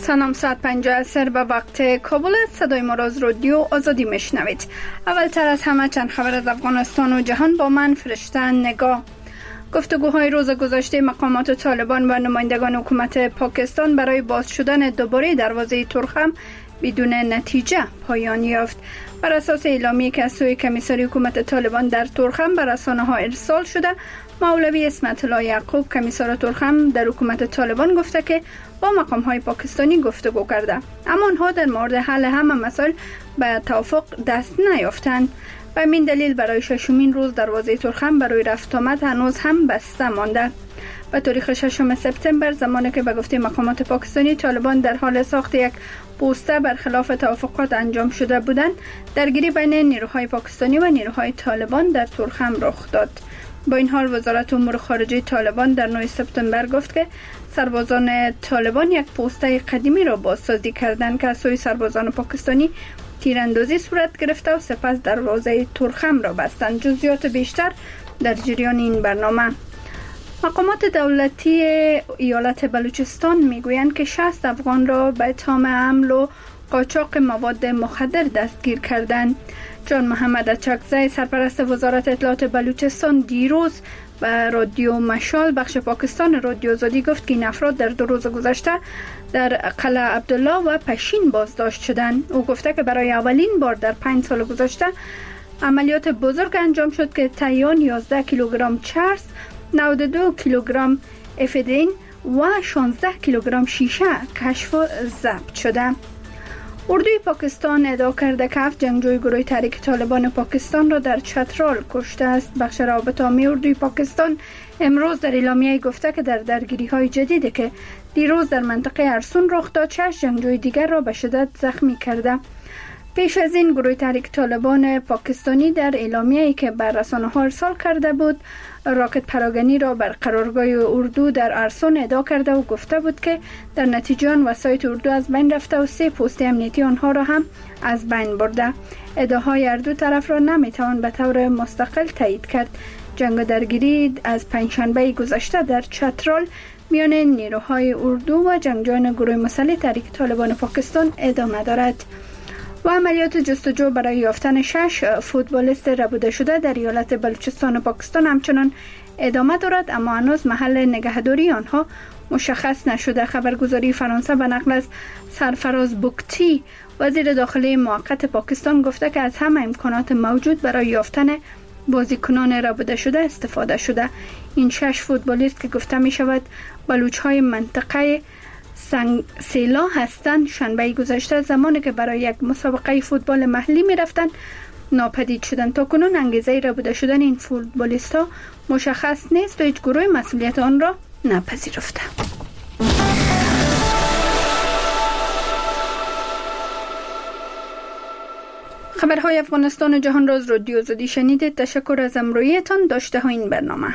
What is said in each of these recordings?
سلام، ساعت 5 عصر به وقت کابل است. صدای ما را از رادیو آزادی میشنوید. اولتر از همه چند خبر از افغانستان و جهان با من فرشته نگاه. گفتگوهای روز گذشته مقامات طالبان و نمایندگان حکومت پاکستان برای باز شدن دوباره دروازه ترخم بدون نتیجه پایان یافت. بر اساس اعلامیه‌ای که از سوی کمیسری حکومت طالبان در ترخم به رسانه‌ها ارسال شده، مولوی اسمت الله یعقوب کمیسر ترخم در حکومت طالبان گفته که با مقام‌های پاکستانی گفتگو کرده، اما آنها در مورد حل همه مسائل به توافق دست نیافتند. به همین دلیل برای ششمین روز دروازه ترخم برای رفت آمد هنوز هم بسته مانده. به تاریخ 6 سپتامبر، زمانی که به گفته مقامات پاکستانی طالبان در حال ساخت یک پوسته برخلاف توافقات انجام شده بودند، درگیری بین نیروهای پاکستانی و نیروهای طالبان در ترخم رخ داد. با این حال وزارت امور خارجه طالبان در 9 سپتامبر گفت که سربازان طالبان یک پوسته قدیمی را بازسازی کردند که از سوی سربازان پاکستانی تیراندازی صورت گرفته و سپس دروازه ترخم را بستند. جزئیات بیشتر در جریان این برنامه. مقامات دولتی ایالت بلوچستان میگویند که 60 افغان را به اتهام حمل و قاچاق مواد مخدر دستگیر کردند. جان محمد اچکزی، سرپرست وزارت اطلاعات بلوچستان، دیروز به رادیو مشال بخش پاکستان رادیو آزادی گفت که این افراد در 2 روز گذشته در قلعه عبدالله و پشین بازداشت شدند. او گفته که برای اولین بار در 5 سال گذشته عملیات بزرگ انجام شد که طیان 11 کیلوگرم چرس، 92 کیلوگرم افیدرین و 16 کیلوگرم شیشه کشف و ضبط شده. اردوی پاکستان ادعا کرده که 7 جنگجوی گروه تحریک طالبان پاکستان را در چترال کشته است. بخش روابط عامه اردوی پاکستان امروز در اعلامیه گفته که در درگیری‌های جدیدی که دیروز در منطقه ارسون رخ داد، 6 جنگجوی دیگر را به شدت زخمی کرده. پیش از این گروه تحریک طالبان پاکستانی در اعلامیه‌ای که بر رسانه‌ها ارسال کرده بود، راکت پراگنی را بر قرارگاه اردو در ارسون ادعا کرده و گفته بود که در نتیجه آن وسایط اردو از بین رفته و 3 پست امنیتی آنها را هم از بین برده. ادعاهای هر دو طرف را نمیتوان به طور مستقل تایید کرد. جنگ و درگیری از پنجشنبه گذشته در چترال میان نیروهای اردو و جنگجویان گروه مسلح تحریک طالبان پاکستان ادامه دارد. و عملیات جستجو برای یافتن 6 فوتبالیست ربوده شده در ایالت بلوچستان و پاکستان همچنان ادامه دارد، اما هنوز محل نگهداری آنها مشخص نشده. خبرگزاری فرانسه به نقل از سرفراز بوکتی، وزیر داخلی موقت پاکستان، گفته که از همه امکانات موجود برای یافتن بازیکنان ربوده شده استفاده شده. این 6 فوتبالیست که گفته می شود بلوچ‌های منطقه سیلا هستند، شنبه گذشته زمانی که برای یک مسابقه فوتبال محلی می رفتند ناپدید شدند. تا کنون انگیزه ربوده شدن این فوتبالیست ها مشخص نیست و هیچ گروه مسئولیت آن را نپذیرفته. خبرهای افغانستان و جهان را از رادیو آزادی شنیدید. تشکر از همراهیتان. داشته ها این برنامه.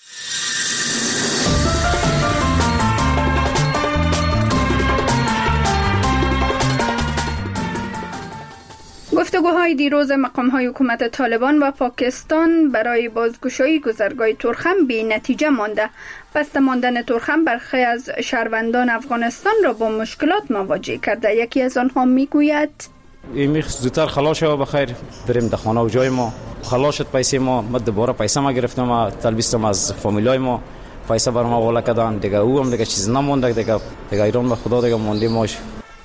گفتگوهای دیروز مقام‌های حکومت طالبان و پاکستان برای بازگشایی گذرگاه ترخم بی نتیجه مانده. بسته ماندن ترخم برخی از شهروندان افغانستان را با مشکلات مواجه کرده. یکی از آنها میگوید میخ زودتر خلاص شو بخیر بریم در خانه و جای ما. خلاص شد پیسه ما دوباره پیسه ما گرفتم، ما طلبیستم از فامیلای ما، پیسه بر ما والا کردن دیگه. او هم دیگه چیز نمونده دیگه ایران به خدا دیگه موندیم ماش.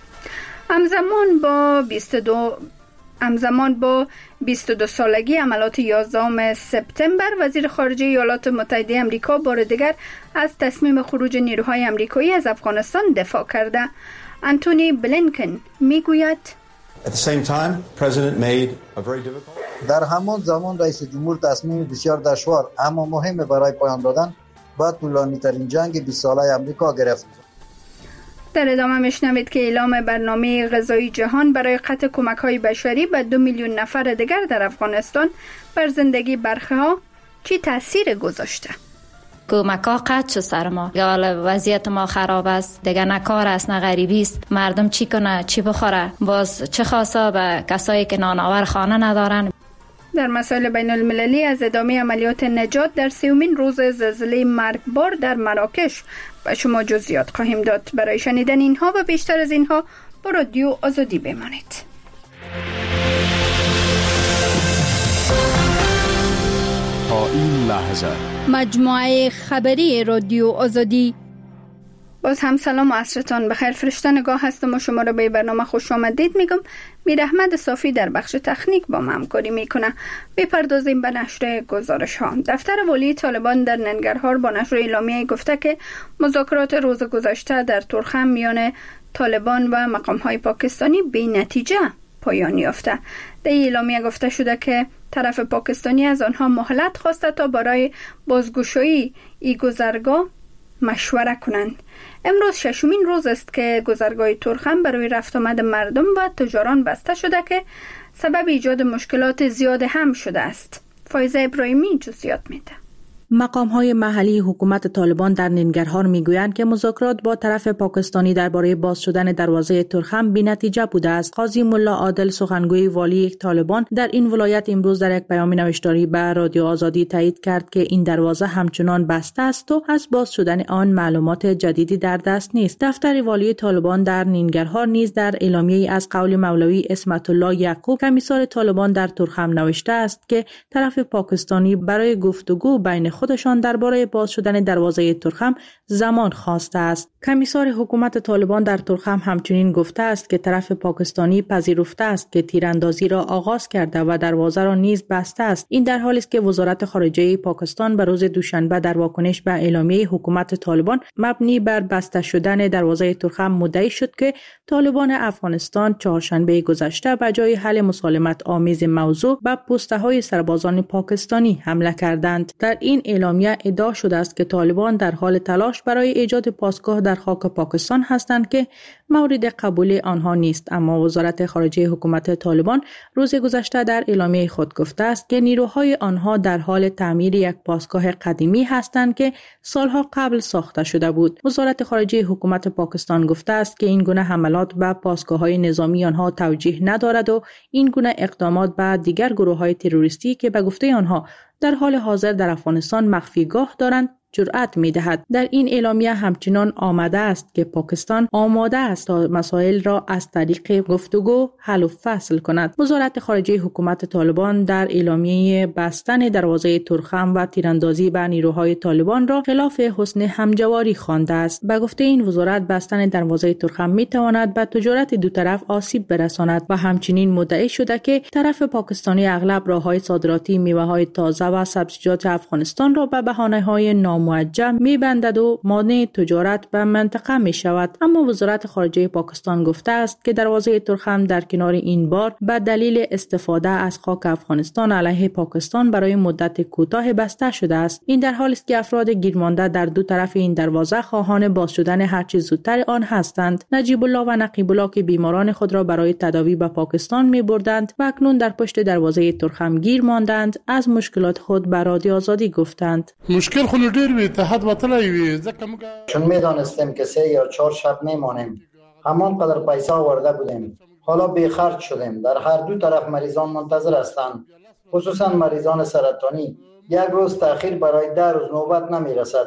همزمان با 22 سالگی عملیات 11 سپتامبر، وزیر خارجه ایالات متحده آمریکا بار دیگر از تصمیم خروج نیروهای آمریکایی از افغانستان دفاع کرده. انتونی بلینکن میگوید در همان زمان رئیس جمهور تصمیم بسیار دشوار اما مهم برای پایان دادن با طولانی ترین جنگ 20 ساله آمریکا گرفت. در ادامه میشنوید که اعلام برنامه غذایی جهان برای قطع کمک‌های بشری به 2 میلیون نفر دیگر در افغانستان بر زندگی برخه‌ها چی تاثیر گذاشته. کمک‌ها قطع شد سر ما. وضعیت ما خراب است، دیگه نه کار است نه غریبی است. مردم چی کنه، چی بخوره؟ باز چه خاصه به کسایی که نانآور خانه ندارن. در مسائل بین المللی از ادامه عملیات نجات در 30مین روز زلزله مرگبار در مراکش به شما جزئیات خواهیم داد. برای شنیدن اینها و بیشتر از اینها با رادیو آزادی بمانید. تا این لحظه مجموعه خبری رادیو آزادی. باز هم سلام و عصرتان بخیر. فرشته نگاه هستم و شما را به برنامه خوش آمدید میگم. میر احمد صافی در بخش تکنیک با ما همکاری میکنه. بپردازیم به نشر گزارش ها. دفتر والی طالبان در ننگرهار با نشر اعلامیه گفته که مذاکرات روز گذشته در تورخم میان طالبان و مقام های پاکستانی بی نتیجه پایان یافته. در اعلامیه گفته شده که طرف پاکستانی از آنها مهلت خواسته تا برای بازگشایی ای گذرگاه مشوره کنند. امروز 6مین روز است که گذرگاه تورخم برای رفت آمد مردم و تجاران بسته شده که سبب ایجاد مشکلات زیاد هم شده است. فایزه ابراهیمی جزئیات میده. مقام‌های محلی حکومت طالبان در ننگرهار میگویند که مذاکرات با طرف پاکستانی درباره باز شدن دروازه تورخم بی‌نتیجه بوده است. قاضی ملا عادل سخنگوی والی طالبان در این ولایت امروز در یک پیام نوشتاری به رادیو آزادی تایید کرد که این دروازه همچنان بسته است و از باز شدن آن معلومات جدیدی در دست نیست. دفتر والی طالبان در ننگرهار نیز در اعلامیه‌ای از قول مولوی اسمت الله یعقوب کمیسار طالبان در تورخم نوشته است که طرف پاکستانی برای گفتگو بین خودشان درباره باز شدن دروازه تورخم زمان خواسته است. کمیسار حکومت طالبان در تورخم همچنین گفته است که طرف پاکستانی پذیرفته است که تیراندازی را آغاز کرده و دروازه را نیز بسته است. این در حالی است که وزارت خارجه پاکستان به روز دوشنبه در واکنش به اعلامیه حکومت طالبان مبنی بر بسته شدن دروازه تورخم مدعی شد که طالبان افغانستان چهارشنبه گذشته به جای حل مسالمت آمیز موضوع به پوسته‌های سربازان پاکستانی حمله کردند. در این اعلامیه ادعا شده است که طالبان در حال تلاش برای ایجاد پاسگاه در خاک پاکستان هستند که مورد قبول آنها نیست، اما وزارت خارجه حکومت طالبان روز گذشته در اعلامیه خود گفته است که نیروهای آنها در حال تعمیر یک پاسگاه قدیمی هستند که سالها قبل ساخته شده بود. وزارت خارجه حکومت پاکستان گفته است که این گونه حملات به پاسگاه‌های نظامی آنها توجیه ندارد و این گونه اقدامات به دیگر گروه‌های تروریستی که به گفته آنها در حال حاضر در افغانستان مخفیگاه دارند جرأت می‌دهد. در این اعلامیه همچنان آمده است که پاکستان آماده است تا مسائل را از طریق گفتگو حل و فصل کند. وزارت خارجه حکومت طالبان در اعلامیه بستن دروازه تورخم و تیراندازی به نیروهای طالبان را خلاف حسن همجواری خوانده است. به گفته این وزارت بستن دروازه تورخم می‌تواند به تجارت دو طرف آسیب برساند و همچنین مدعی شده که طرف پاکستانی اغلب راه‌های صادراتی میوه‌های تازه و سبزیجات افغانستان را به بهانه‌های موجه می‌بندد و مانع تجارت به منطقه می‌شود. اما وزارت خارجه پاکستان گفته است که دروازه تورخم در کنار این بار به دلیل استفاده از خاک افغانستان علیه پاکستان برای مدت کوتاه بسته شده است. این در حالی است که افراد گیرمانده در دو طرف این دروازه خواهان باز شدن هر چه زودتر آن هستند. نجیب الله و نقیب الله که بیماران خود را برای تداوی به پاکستان می‌بردند و اکنون در پشت دروازه تورخم گیر ماندند، از مشکلات خود به رادیو آزادی گفتند. مشکل خود ډیر اتحاد وتلی وي چون میدانستیم که 3 یا 4 شب میمانیم. همان قدر پیسه آورده بودیم. حالا بیخرج شدیم. در هر دو طرف مریضان منتظر هستند، خصوصا مریضان سرطانی. یک روز تأخیر برای 10 روز نوبت نمی رسد.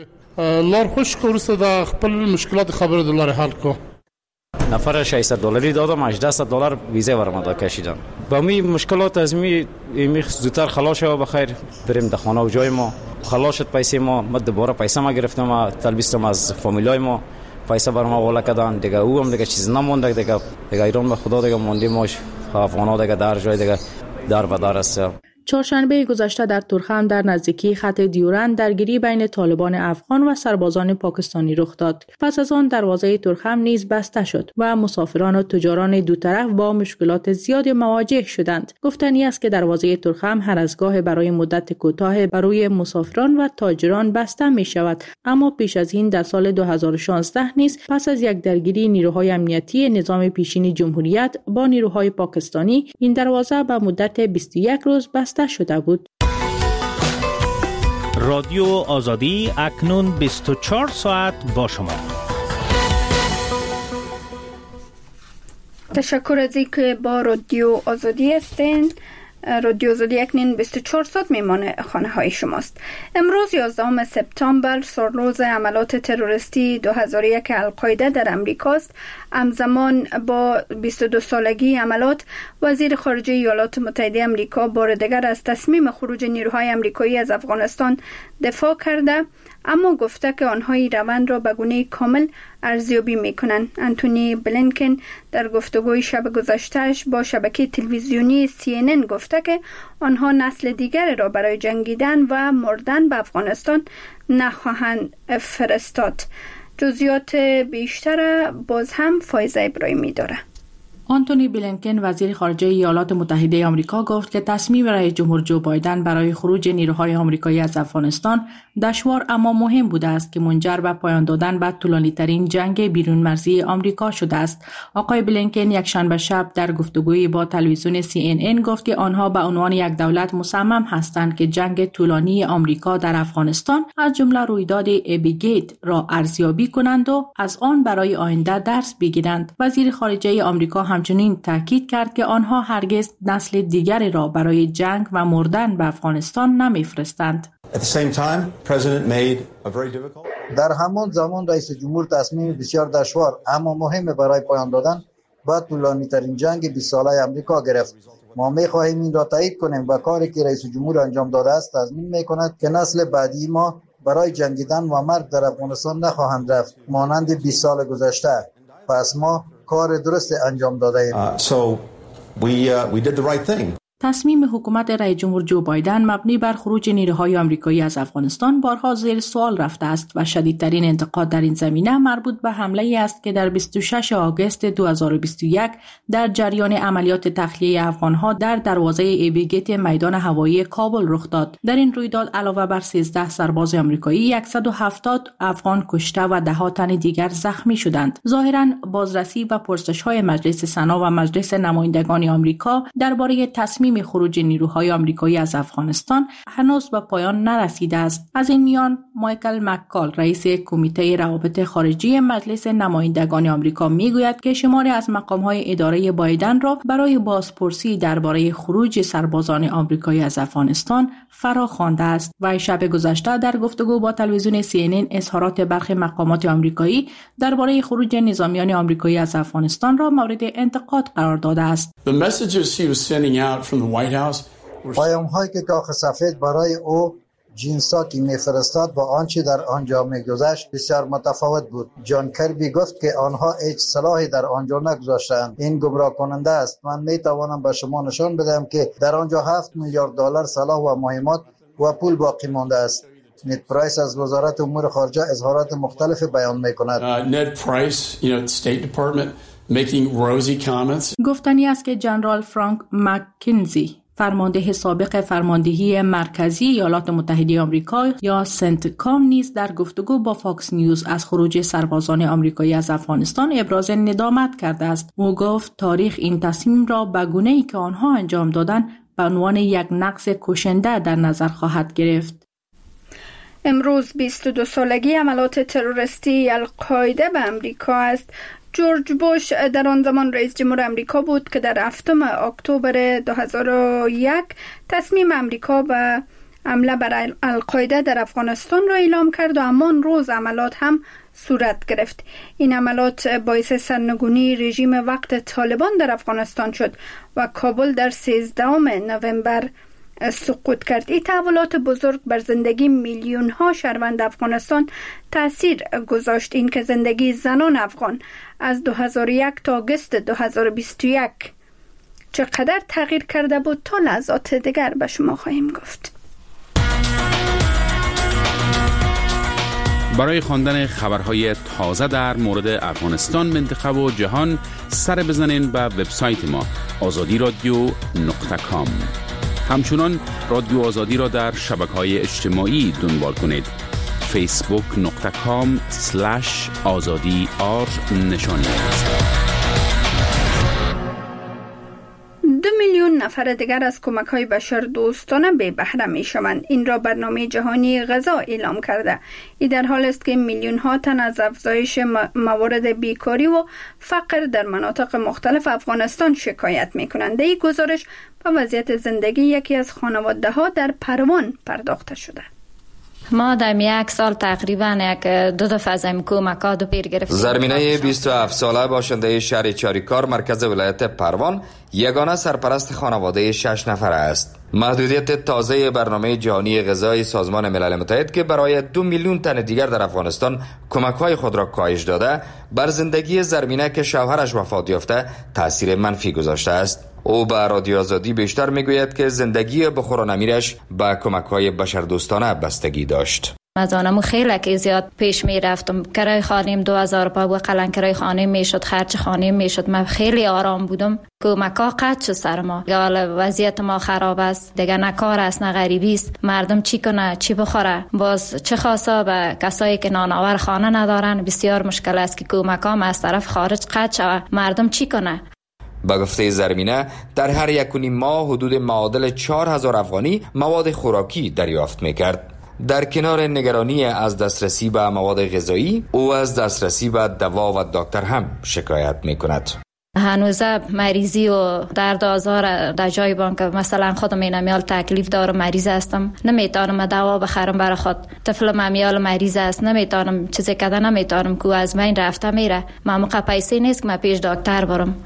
لار خوش ورسته د خپل مشکلات خبر د لار حل کو. نفر $600 دادم، $18 ویزه ورما کشیدم. با می مشکلات از می زودتر خلاص شو بخیر بریم در خانه و جای ما. خلاص شد پیسه ما دوباره پیسه ما گرفتم، تلبیستم از فامیلای ما، پیسه بر ما والا کردن دیگه. او هم دیگه چیز نمونده دیگه ایران به خدا دیگه موندیم ماش افغانا دیگه در جای دیگه در و در است. چهارشنبه گذشته در تورخم در نزدیکی خط دیورند درگیری بین طالبان افغان و سربازان پاکستانی رخ داد. پس از آن دروازه تورخم نیز بسته شد و مسافران و تجاران دو طرف با مشکلات زیادی مواجه شدند. گفتنی است که دروازه تورخم هر از گاه برای مدت کوتاه برای مسافران و تاجران بسته می شود، اما پیش از این در سال 2016 نیز پس از یک درگیری نیروهای امنیتی نظام پیشین جمهوریت با نیروهای پاکستانی این دروازه به مدت 21 روز بسته شده بود. رادیو آزادی اکنون 24 ساعت با شما. تشکر از اینکه با رادیو آزادی هستین. رادیو آزادی اکنون 24 ساعت میمانه خانه های شماست. امروز 11 سپتامبر سرروز عملات تروریستی 2001 القاعده در امریکاست. همزمان با 22 سالگی عملات، وزیر خارجه ایالات متحده امریکا بار دیگر از تصمیم خروج نیروهای امریکایی از افغانستان دفاع کرده، اما گفته که آنها این روند را به گونه کامل ارزیابی میکنند. انتونی بلینکن در گفتگوی شب گذشتهش با شبکه تلویزیونی CNN گفته که آنها نسل دیگر را برای جنگیدن و مردن به افغانستان نخواهند فرستاد. جزئیات بیشتر باز هم فایزه ابراهیمی داره. آنتونی بلینکن وزیر خارجه ایالات متحده آمریکا گفت که تصمیم رئیس جمهور جو بایدن برای خروج نیروهای آمریکایی از افغانستان دشوار اما مهم بوده است که منجر به پایان دادن به طولانی‌ترین جنگ بیرون مرزی آمریکا شده است. آقای بلینکن یکشنبه شب در گفتگویی با تلویزیون CNN گفت که آنها به عنوان یک دولت مصمم هستند که جنگ طولانی آمریکا در افغانستان از جمله رویداد ابیگیت را ارزیابی کنند و از آن برای آینده درس بگیرند. وزیر خارجه آمریکا همچنین تاکید کرد که آنها هرگز نسل دیگری را برای جنگ و مردن به افغانستان نمی‌فرستند. در همان زمان رئیس جمهور تصمیم بسیار دشوار اما مهم برای پایان دادن با طولانی ترین جنگ 20 ساله امریکا گرفت. ما می‌خواهیم این را تایید کنیم و کاری که رئیس جمهور انجام داده است تضمین می‌کند که نسل بعدی ما برای جنگیدن و مرگ در افغانستان نخواهند رفت مانند 20 سال گذشته. پس ما کار درست انجام داده ایم. تصمیم حکومت رئیس جمهور جو بایدن مبنی بر خروج نیروهای آمریکایی از افغانستان بارها زیر سوال رفته است و شدیدترین انتقاد در این زمینه مربوط به حمله‌ای است که در 26 آگوست 2021 در جریان عملیات تخلیه افغان‌ها در دروازه ایبیگیت میدان هوایی کابل رخ داد. در این رویداد علاوه بر 13 سرباز آمریکایی 170 افغان کشته و ده‌ها تن دیگر زخمی شدند. ظاهراً بازرسی و پرسش‌های مجلس سنا و مجلس نمایندگان آمریکا درباره تصمیم خروج نیروهای آمریکایی از افغانستان هنوز به پایان نرسیده است. از این میان مایکل مککال رئیس کمیته روابط خارجی مجلس نمایندگان آمریکا میگوید که شماری از مقام‌های اداره بایدن را برای بازپرسی درباره خروج سربازان آمریکایی از افغانستان فرا خوانده است. و شب گذشته در گفتگو با تلویزیون CNN اظهارات برخی مقامات آمریکایی درباره خروج نظامیان آمریکایی از افغانستان را مورد انتقاد قرار داده است. پیام‌هایی که کاخ سفید برای او جینساکی می‌فرستاد با آنچه در آنجا می‌گذشت بسیار متفاوت بود. جان کربی گفت که آنها هیچ سلاحی در آنجا نگذاشتند. این گمراه کننده است. من می‌توانم به شما نشان بدم که در آنجا 7 میلیارد دلار سلاح و مهمات و پول باقی مانده است. نید پرایس از وزارت امور خارجه اظهارات مختلف بیان می‌کند. نید پرایس، State Department making rosy comments. گفتنی است که جنرال فرانک مککنزی فرمانده سابق فرماندهی مرکزی ایالات متحده آمریکا یا سنتکام نیز در گفتگو با فاکس نیوز از خروج سربازان آمریکایی از افغانستان ابراز ندامت کرده است. او گفت تاریخ این تصمیم را به گونه‌ای که آنها انجام دادند به عنوان یک نقض کشنده در نظر خواهد گرفت. امروز 22 سالگی عملات تروریستی القاعده به امریکا است. جورج بوش در آن زمان رئیس جمهور امریکا بود که در 7 اکتبر 2001 تصمیم امریکا به حمله بر القاعده در افغانستان را اعلام کرد و همان روز عملات هم صورت گرفت. این عملات باعث سرنگونی رژیم وقت طالبان در افغانستان شد و کابل در 13 نوامبر سقوط کرد. این تحولات بزرگ بر زندگی میلیون ها شهروند افغانستان تاثیر گذاشت. این که زندگی زنان افغان از 2001 تا آگوست 2021 چقدر تغییر کرده بود تا لحظات دیگر به شما خواهیم گفت. برای خواندن خبرهای تازه در مورد افغانستان، منطقه و جهان سر بزنین به وبسایت ما azadiradio.com. همچنان رادیو آزادی را در شبکه‌های اجتماعی دنبال کنید. facebook.com/azadi_r. 2 میلیون میلیون نفر دیگر از کمک‌های بشردوستانه بی بهره می‌شوند. این را برنامه جهانی غذا اعلام کرده. این در حال است که میلیون‌ها تن از افزایش موارد بیکاری و فقر در مناطق مختلف افغانستان شکایت می‌کنند. این گزارش به وضعیت زندگی یکی از خانواده‌ها در پروان پرداخته شده. ما در یک سال تقریبا دو دفعه از کمک‌ها دو پیر گرفتیم. زرمینه 27 ساله باشنده شهر چاریکار مرکز ولایت پروان یگانه سرپرست خانواده 6 نفره است. محدودیت تازه برنامه جهانی غذایی سازمان ملل متحد که برای 2 میلیون تن دیگر در افغانستان کمک‌های خود را کاهش داده، بر زندگی زرمینه که شوهرش وفات یافته تاثیر منفی گذاشته است. او به رادیو آزادی بیشتر میگوید که زندگی بخور و نمیرش به کمک‌های بشردوستانه بستگی داشت. از آنمو خیلی که زیاد پیش می رفتم. کرای خانیم 2000 پا و قلن کرای خانه می شد، خرج خانه می شد. من خیلی آرام بودم. کمک‌ها قطع شد سر ما. وضعیت ما خراب است. دیگه نه کار است نه غریبی است. مردم چی کنه، چی بخوره؟ باز چه خاصا به کسایی که نانآور خانه ندارن بسیار مشکل است که کمک‌ها از طرف خارج قطع شود. مردم چی کنه؟ به گفته زرمینه در هر 1.5 ماه حدود معادل 4000 افغانی مواد خوراکی دریافت می‌کرد. در کنار نگرانی از دسترسی به مواد غذایی، او از دسترسی به دوا و دکتر هم شکایت می‌کند. هنوزه مریضی و درد آزار در جای بان که مثلا خودم اینمیال تکلیف دارم، مریض هستم، نمیتونم دوا بخرم برای خود. طفل ممیال مریض است، نمیتونم چیزی کده، نمیتونم که از من رفته میره. من موقع پیسه نیست که من پیش دکتر برم.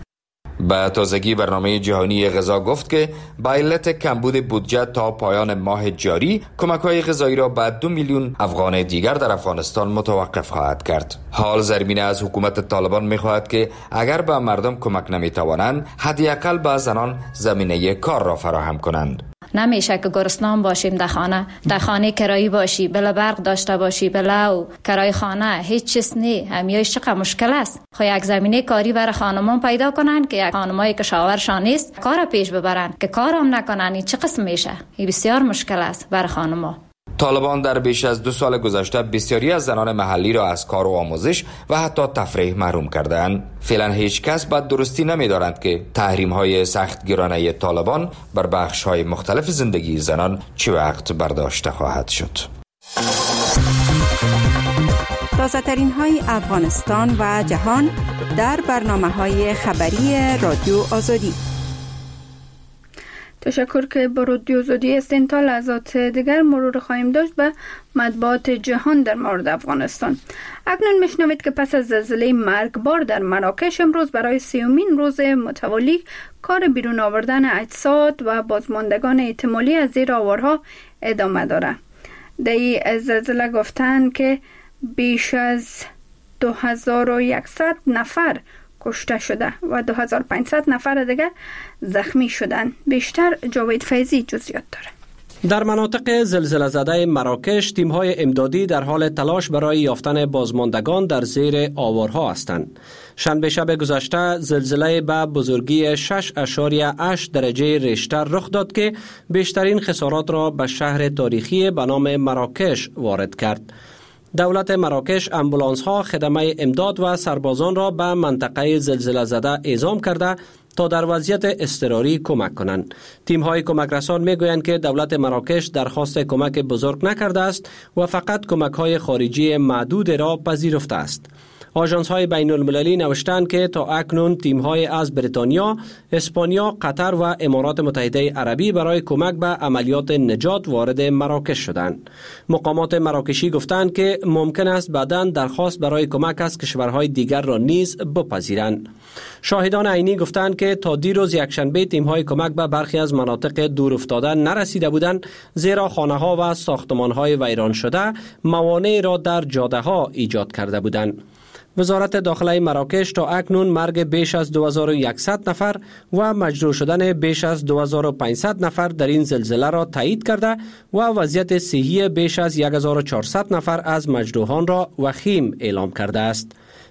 به تازگی برنامه جهانی غذا گفت که به علت کمبود بودجه تا پایان ماه جاری کمک‌های غذایی را به 2 میلیون افغان دیگر در افغانستان متوقف خواهد کرد. حال زرمینه از حکومت طالبان می‌خواهد که اگر به مردم کمک نمی‌توانند حداقل به زنان زمینه کار را فراهم کنند. نمیشه که گرسنان باشیم در خانه کرایی باشی، بلا برق داشته باشی، بلا کرای خانه هیچ چیز نی. همیایش چقدر مشکل است. خو یک زمینه کاری برای خانمان پیدا کنن که یک خانمایی که شاورشان نیست کار پیش ببرن، که کارم نکنن. این چه قسم میشه؟ این بسیار مشکل است برای خانما. طالبان در بیش از 2 سال گذشته بسیاری از زنان محلی را از کار و آموزش و حتی تفریح محروم کردند. فعلا هیچ کس به درستی نمی‌دانند که تحریم‌های سخت گرانه طالبان بر بخش‌های مختلف زندگی زنان چه وقت برداشته خواهد شد. تازه‌ترین های افغانستان و جهان در برنامه‌های خبری رادیو آزادی. تشکر که با رادیو آزادی هستین. تا لحظات دیگر مرور خواهیم داشت به مطبوعات جهان در مورد افغانستان. اکنون میشنوید که پس از زلزله مرگبار در مراکش امروز برای 30مین روز متوالی کار بیرون آوردن اجساد و بازماندگان احتمالی از زیر آوارها ادامه داره. در این زلزله گفتن که بیش از 2100 نفر کشته شده و 2500 نفر دیگر زخمی شدند. بیشتر جاوید فیضی جزئیات داره. در مناطق زلزله زده مراکش تیم‌های امدادی در حال تلاش برای یافتن بازماندگان در زیر آوارها هستند. شنبه شب گذشته زلزله به بزرگی 6.8 درجه ریشتر رخ داد که بیشترین خسارات را به شهر تاریخی به نام مراکش وارد کرد. دولت مراکش امبولانس ها خدمه امداد و سربازان را به منطقه زلزله زده اعزام کرده تا در وضعیت اضطراری کمک کنند. تیم های کمک رسان می گویند که دولت مراکش درخواست کمک بزرگ نکرده است و فقط کمک های خارجی معدود را پذیرفته است. آژانس های بین المللی نوشتند که تا اکنون تیم های از بریتانیا، اسپانیا، قطر و امارات متحده عربی برای کمک به عملیات نجات وارد مراکش شدند. مقامات مراکشی گفتند که ممکن است بعداً درخواست برای کمک از کشورهای دیگر را نیز بپذیرند. شاهدان عینی گفتند که تا دیروز یکشنبه تیم های کمک به برخی از مناطق دور افتاده نرسیده بودند، زیرا خانه ها و ساختمان های ویران شده موانع را در جاده ها ایجاد کرده بودند. وزارت داخله مراکش تا اکنون مرگ بیش از 2100 نفر و مجروح شدن بیش از 2500 نفر در این زلزله را تایید کرده و وضعیت صحی بیش از 1400 نفر از مجروحان را وخیم اعلام کرده است.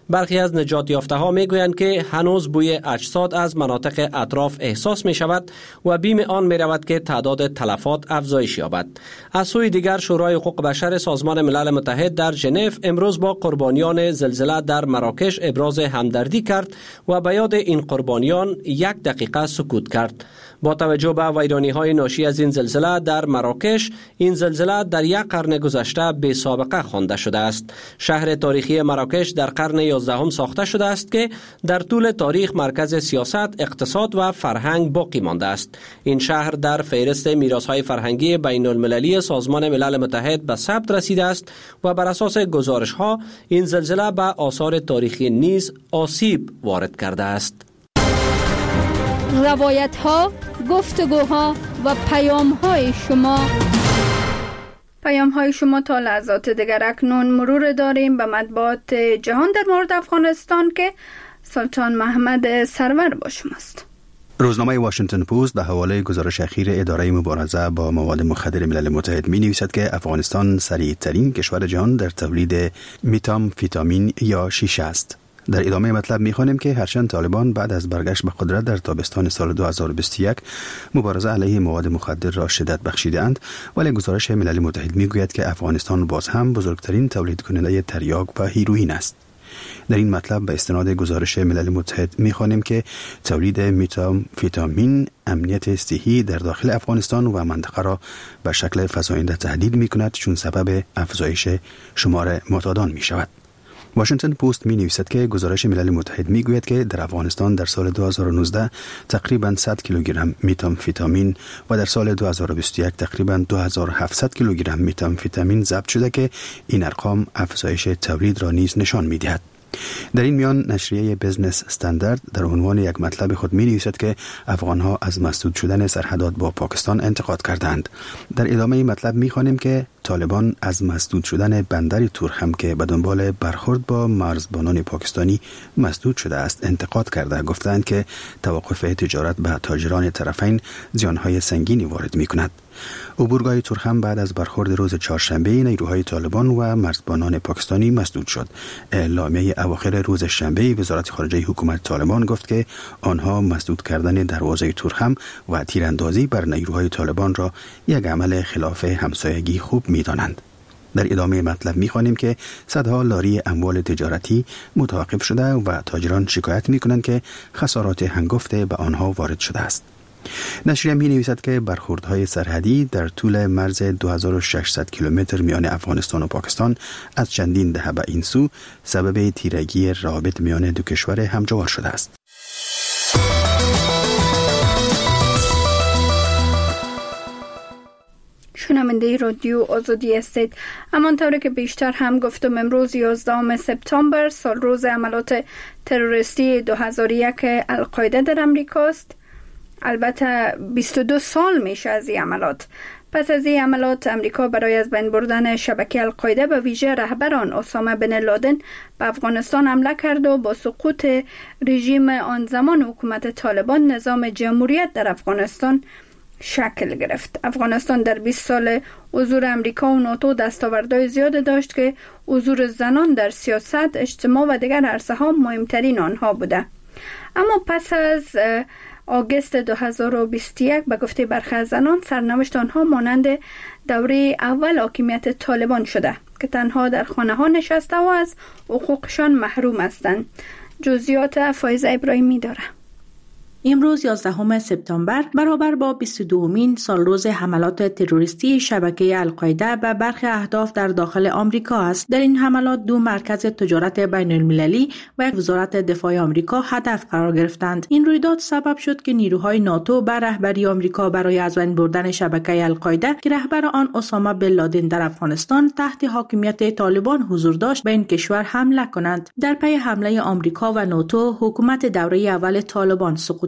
برخی از نجات یافته ها می گویند که هنوز بوی اجساد از مناطق اطراف احساس می شود و بیم آن می رود که تعداد تلفات افزایش یابد. از سوی دیگر شورای حقوق بشر سازمان ملل متحد در ژنو امروز با قربانیان زلزله در مراکش ابراز همدردی کرد و به یاد این قربانیان 1 دقیقه سکوت کرد. با توجه به ویرانی‌های ناشی از این زلزله در مراکش، این زلزله در 1 قرن گذشته بی سابقه خوانده شده است. شهر تاریخی مراکش در قرن 11 ساخته شده است که در طول تاریخ مرکز سیاست، اقتصاد و فرهنگ باقی مانده است. این شهر در فهرست میراث‌های فرهنگی بین‌المللی سازمان ملل متحد به ثبت رسیده است و بر اساس گزارش‌ها این زلزله به آثار تاریخی نیز آسیب وارد کرده است. روایت‌ها، گفتگوها و پیام‌های شما تا لحظات دیگر. اکنون مرور داریم به مطبوعات جهان در مورد افغانستان که سلطان محمد سرور با شماست. روزنامه واشنگتن پست به حواله گزارش اخیر اداره مبارزه با مواد مخدر ملل متحد می نویسد که افغانستان سریع‌ترین کشور جهان در تولید متامفتامین یا شیشه است. در ادامه مطلب می‌خوانیم که هرچند طالبان بعد از برگشت به قدرت در تابستان سال 2021 مبارزه علیه مواد مخدر را شدت بخشیدند، ولی گزارش ملل متحد می‌گوید که افغانستان باز هم بزرگترین تولید کننده تریاک و هیروئین است. در این مطلب به استناد گزارش ملل متحد می‌خوانیم که تولید متامفتامین امنیت صحی در داخل افغانستان و منطقه را به شکل فزاینده تهدید می‌کند، چون سبب افزایش شمار معتادان می‌شود. واشنگتن پست می نویسد که گزارش ملل متحد می گوید که در افغانستان در سال 2019 تقریباً 100 کیلوگرم متامفتامین و در سال 2021 تقریباً 2700 کیلوگرم متامفتامین ضبط شده که این ارقام افزایش تولید را نیز نشان می دهد. در این میان نشریه بیزنس استاندارد در عنوان یک مطلب خود می نویسد که افغانها از مسدود شدن سرحدات با پاکستان انتقاد کردند. در ادامه مطلب می خوانیم که طالبان از مسدود شدن بندر تورخم که به دنبال برخورد با مرزبانان پاکستانی مسدود شده است انتقاد کرده، گفتند که توقف تجارت به تاجران طرفین زیانهای سنگینی وارد می کند. عبورگاه تورخم بعد از برخورد روز چهارشنبه نیروهای طالبان و مرزبانان پاکستانی مسدود شد. اعلامیه اواخر روز شنبه وزارت خارجه حکومت طالبان گفت که آنها مسدود کردن دروازه تورخم و تیراندازی بر نیروهای طالبان را یک عمل خلاف همسایگی خوب می‌دانند. در ادامه مطلب می‌خوانیم که صدها لاری اموال تجارتی متوقف شده و تاجران شکایت می‌کنند که خسارات هنگفت به آنها وارد شده است. نشریه می نویسد که برخوردهای سرحدی در طول مرز 2600 کیلومتر میان افغانستان و پاکستان از چندین دهه به این سو سبب تیرگی روابط میان دو کشور همجوار شده است. شنونده رادیو آزادی هستید. همانطور که بیشتر هم گفتم، امروز 11 سپتامبر سال روز عملیات تروریستی 2001 القاعده در امریکاست. البته 22 سال میشه از این عملیات. پس از این عملیات امریکا برای از بین بردن شبکه القاعده به ویژه رهبران اسامه بن لادن به افغانستان حمله کرد و با سقوط رژیم آن زمان حکومت طالبان نظام جمهوریت در افغانستان شکل گرفت. افغانستان در 20 سال حضور امریکا و ناتو دستاوردهای زیاد داشت که حضور زنان در سیاست، اجتماع و دیگر عرصه‌ها مهمترین آنها بوده. اما پس از آگوست 2021 به گفته برخی از زنان سرنوشت آنها مانند دوره اول حاکمیت طالبان شده که تنها در خانه ها نشسته و از حقوقشان محروم هستند. جزئیات فایزه ابراهیمی داره. امروز 11 سپتامبر برابر با 22مین سالروز حملات تروریستی شبکه القاعده به برخی اهداف در داخل آمریکا است. در این حملات 2 مرکز تجارت بین المللی و وزارت دفاع آمریکا هدف قرار گرفتند. این رویداد سبب شد که نیروهای ناتو بر رهبری آمریکا برای از بین بردن شبکه القاعده که رهبر آن اسامه بن لادن در افغانستان تحت حاکمیت طالبان حضور داشت به این کشور حمله کنند. در پی حمله آمریکا و ناتو حکومت دوره اول طالبان سقوط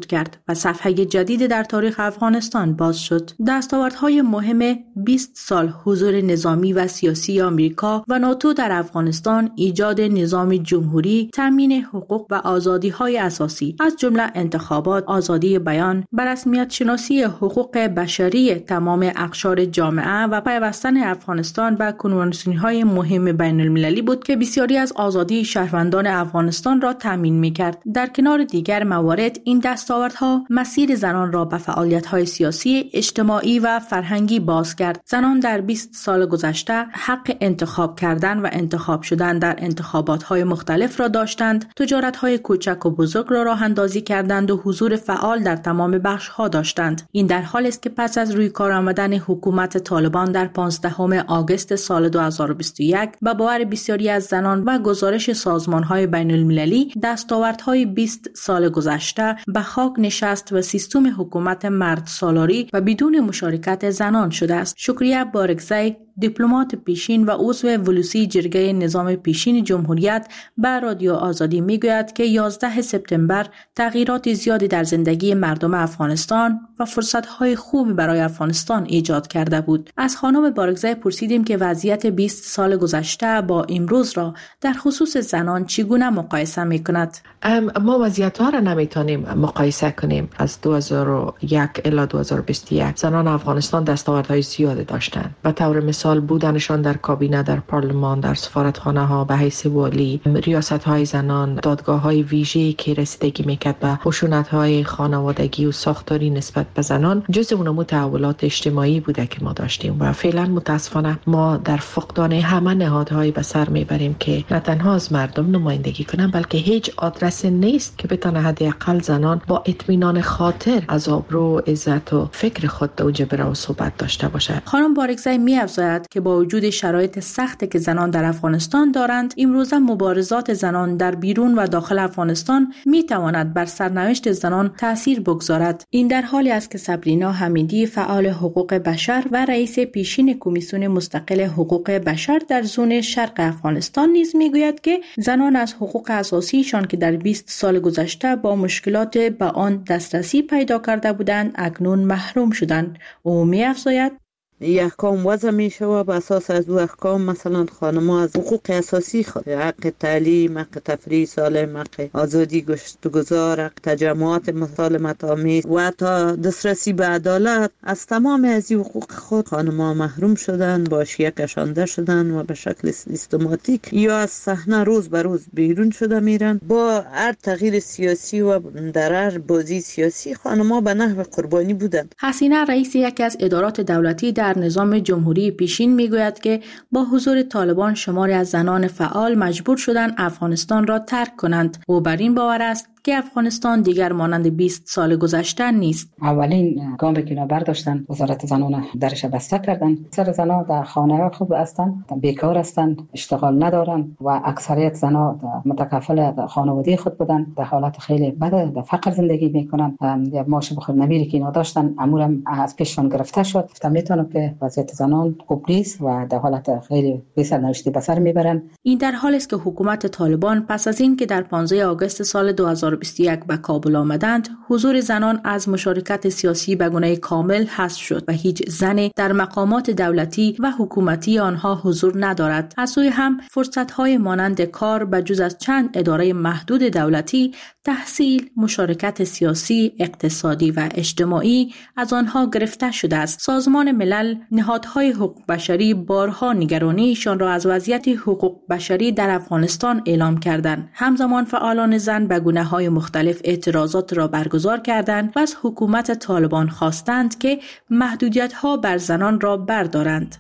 کرد و صفحه جدید در تاریخ افغانستان باز شد. دستاوردهای مهم 20 سال حضور نظامی و سیاسی آمریکا و ناتو در افغانستان ایجاد نظام جمهوری، تامین حقوق و آزادی‌های اساسی از جمله انتخابات، آزادی بیان، به رسمیت شناسی حقوق بشری تمام اقشار جامعه و پیوستن افغانستان به کنوانسیون‌های مهم بین المللی بود که بسیاری از آزادی شهروندان افغانستان را تامین می‌کرد. در کنار دیگر موارد این دستاوردها مسیر زنان را به فعالیت‌های سیاسی، اجتماعی و فرهنگی باز کرد. زنان در 20 سال گذشته حق انتخاب کردن و انتخاب شدن در انتخابات‌های مختلف را داشتند، تجارت‌های کوچک و بزرگ را راه اندازی کردند و حضور فعال در تمام بخش‌ها داشتند. این در حالی است که پس از روی کار آمدن حکومت طالبان در 15 آگوست سال 2021 به باور بسیاری از زنان و گزارش سازمان‌های بین‌المللی، دستاوردهای 20 سال گذشته به خاک نشست و سیستم حکومت مرد سالاری و بدون مشارکت زنان شده است. شکریه بارگزی، دیپلمات پیشین و عضو ولوسی جرگه نظام پیشین جمهوریت، به رادیو آزادی میگوید که 11 سپتامبر تغییرات زیادی در زندگی مردم افغانستان و فرصت‌های خوبی برای افغانستان ایجاد کرده بود. از خانم بارگزی پرسیدیم که وضعیت 20 سال گذشته با امروز را در خصوص زنان چگونه مقایسه می‌کند. ما وضعیت‌ها را نمی‌تونیم مقایسه کنیم. از 2001 الی 2021 زنان افغانستان دستاوردهای زیادی داشتند. به طور مثال بودنشان در کابینه، در پارلمان، در سفارتخانه ها به حیث والی، ریاست های زنان، دادگاه های ویژه‌ای که رسیدگی میکرد به خشونت های خانوادگی و ساختاری نسبت به زنان، جزء اون تحولات اجتماعی بوده که ما داشتیم و فعلا متاسفانه ما در فقدان همه نهادهایی به سر میبریم که نه تنها از مردم نمایندگی کنن، بلکه هیچ آدرس نیست که بتونه حداقل زنان با اطمینان خاطر از آبرو، عزت و فکر خود اونجا بره و صحبت داشته باشه. خانم بارگزی می‌افزاید که با وجود شرایط سختی که زنان در افغانستان دارند، امروزه مبارزات زنان در بیرون و داخل افغانستان میتواند بر سرنوشت زنان تأثیر بگذارد. این در حالی است که صبرینا حمیدی، فعال حقوق بشر و رئیس پیشین کمیسیون مستقل حقوق بشر در زون شرق افغانستان نیز میگوید که زنان از حقوق اساسیشان که در 20 سال گذشته با مشکلات به آن دسترسی پیدا کرده بودند، اکنون محروم شدند. او می‌افزاید احکام وضع می شود، به اساس از او احکام مثلا خانم‌ها از حقوق اساسی خود، حق تعلیم، حق تفریح سالم، حق آزادی گفتگوزار، حق تجمعات مسالمت آمیز و تا دسترسی به عدالت، از تمام از این حقوق خود خانم‌ها محروم شدند، با شیعه کشانده شدند و به شکل سیستماتیک یا از صحنه روز به روز بیرون شده میرن. با هر تغییر سیاسی و در هر بازی سیاسی خانم‌ها به نحو قربانی بودند. حسینه رئیس یکی از ادارات دولتی در نظام جمهوری پیشین میگوید که با حضور طالبان شماری از زنان فعال مجبور شدند افغانستان را ترک کنند. او بر این باور است که افغانستان دیگر مانند 20 سال گذشته نیست. اولین گامی که برداشتن وزارت زنان درش بسته کردن. اکثر زنان در خانه خوب هستند، بیکار هستند، اشتغال ندارند و اکثریت زنان متکفل خانواده خود بودن، در حالت خیلی بد در فقر زندگی میکنن. یا معاش بخور نمیری که اینا داشتن امورم از پیششون گرفته شد. میتونم که وضعیت زنان خوب نیست و در حالت خیلی بی‌سرنوشتی به سر میبرن. این در حالی است که حکومت طالبان پس از این که در 15 آگوست سال 2021 به کابل آمدند، حضور زنان از مشارکت سیاسی به گونه کامل حذف شد و هیچ زنی در مقامات دولتی و حکومتی آنها حضور ندارد. از سوی هم فرصت‌های مانند کار به جز از چند اداره محدود دولتی، تحصیل، مشارکت سیاسی، اقتصادی و اجتماعی از آنها گرفته شده است. سازمان ملل، نهادهای حقوق بشری بارها نگرانیشان را از وضعیت حقوق بشری در افغانستان اعلام کردند. همزمان فعالان زن به گونه‌های مختلف اعتراضات را برگزار کردند و از حکومت طالبان خواستند که محدودیت‌ها بر زنان را بردارند.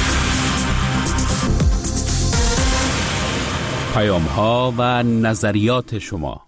پیام‌ها و نظریات شما.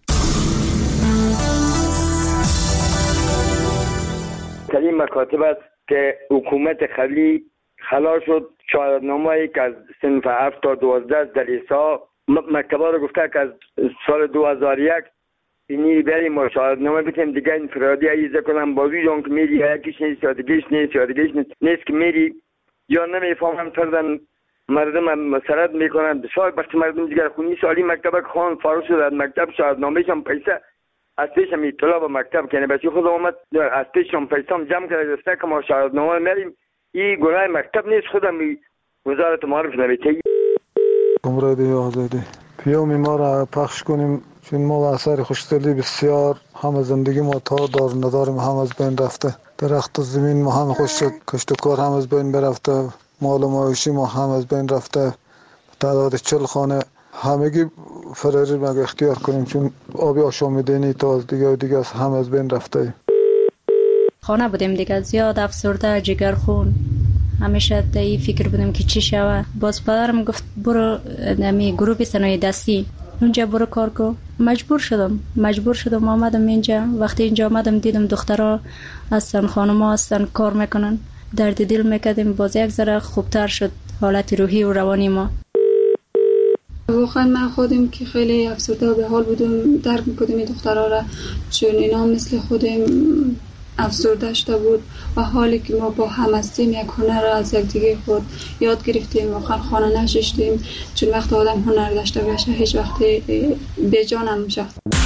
در این مکاتب است که حکومت قبلی خلاص شد شهادتنامه‌ای که از صنف 7 تا 12 در ایسا مکتبا رو گفته که از سال 2001 اینی بریم و شهادتنامه بتیم دیگه انفرادی عیزه کنم با ویدون که میری یکیش نیست یادگیش نیست که میری یا نمیفهمم فردن مردم مسرت میکنن. بسیار وقتی مردم دیگر خونی سالی مکتب خان فارغ شد از مکتب شهادتنامه‌ش هم پیسه از پیشم اطلاع به مکتب کنه بچه خود اومد از پیشم پیسام جمع کرده گفته که ما شهادتنامه میریم این گناه مکتب نیست خودم وزارت معارف نوشته. کمرادی آزادی پیام ما را پخش کنیم چون ما اثر خوشدلی بسیار هم زندگی ما تا دار نداریم هم از بین رفته، درخت و زمین ما هم کشت و کار هم از بین برفته، مال و معاشی ما هم از بین رفته، تعداد 40 خانه همگی فراری مگه اختیار کنیم چون آبی آشامیدنی تا از دیگه هم از بین رفته. خانه بودیم دیگه زیاد افسرده جگرخون همیشه در این فکر بودیم که چی شود. باز پدرم گفت برو نمی گروه صنایع دستی اونجا برو کار کن. مجبور شدم آمدم اینجا. وقتی اینجا آمدم دیدم دخترها هستن خانم‌ها هستن کار میکنن، درد دل میکردیم. باز یک ذره خوبتر شد حالت روحی و روانی ما. واقعا من خودم که خیلی افسرده و به حال بودم درک میکردم این دخترها را چون اینا مثل خودم افسرده شده بود و حالی که ما با هم هستیم یک هنر را از یکدیگه خود یاد گرفتیم. واقعا خانه نشستیم چون وقت آدم هنر داشته باشه هیچ وقت بی جان نمیشه.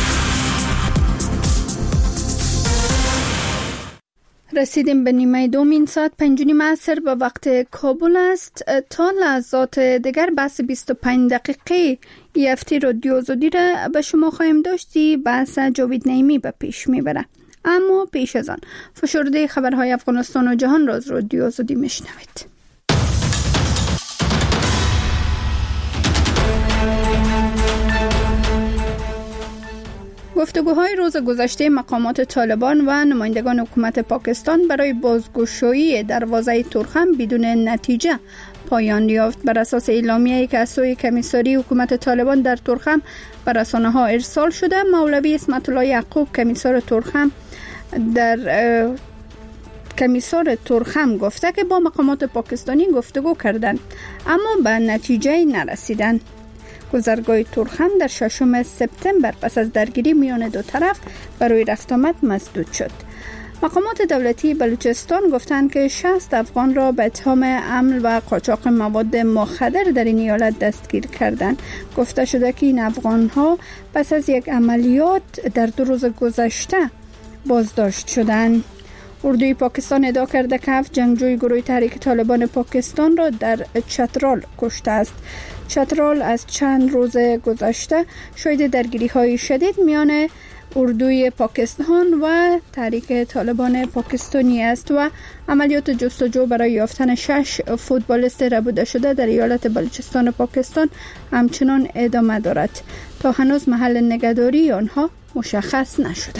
رسیدیم به نیمه دومین ساعت 5:30 عصر به وقت کابل است. تا لحظات دیگر بحث 25 دقیقه یفتی رادیو آزادی را به شما خواهیم داشتی. بحث جاوید نعیمی به پیش میبره، اما پیش از آن فشرده خبرهای افغانستان و جهان را از رادیو آزادی میشنوید. گفتگوهای روز گذشته مقامات طالبان و نمایندگان حکومت پاکستان برای بازگشایی دروازه ترخم بدون نتیجه پایان یافت. بر اساس اعلامیه‌ای که از سوی کمیساری حکومت طالبان در ترخم به رسانه‌ها ارسال شده، مولوی اسمت الله یعقوب کمیسار ترخم گفته که با مقامات پاکستانی گفتگو کردند اما به نتیجه نرسیدند. گذرگاه ترخم در 6 سپتامبر پس از درگیری میان دو طرف برای رفت آمد مسدود شد. مقامات دولتی بلوچستان گفتند که 60 افغان را به اتهام حمل و قاچاق مواد مخدر در این ایالت دستگیر کردند. گفته شده که این افغان‌ها پس از یک عملیات در 2 روز گذشته بازداشت شدند. اردوی پاکستان ادعا کرده که 7 جنگجوی گروه تحریک طالبان پاکستان را در چترال کشته است. چترال از چند روز گذشته شاهد درگیری‌های شدید میان اردوی پاکستان و تحریک طالبان پاکستانی است و عملیات جستجو برای یافتن 6 فوتبالیست ربوده شده در ایالت بلوچستان پاکستان همچنان ادامه دارد. تا هنوز محل نگهداری آنها مشخص نشده.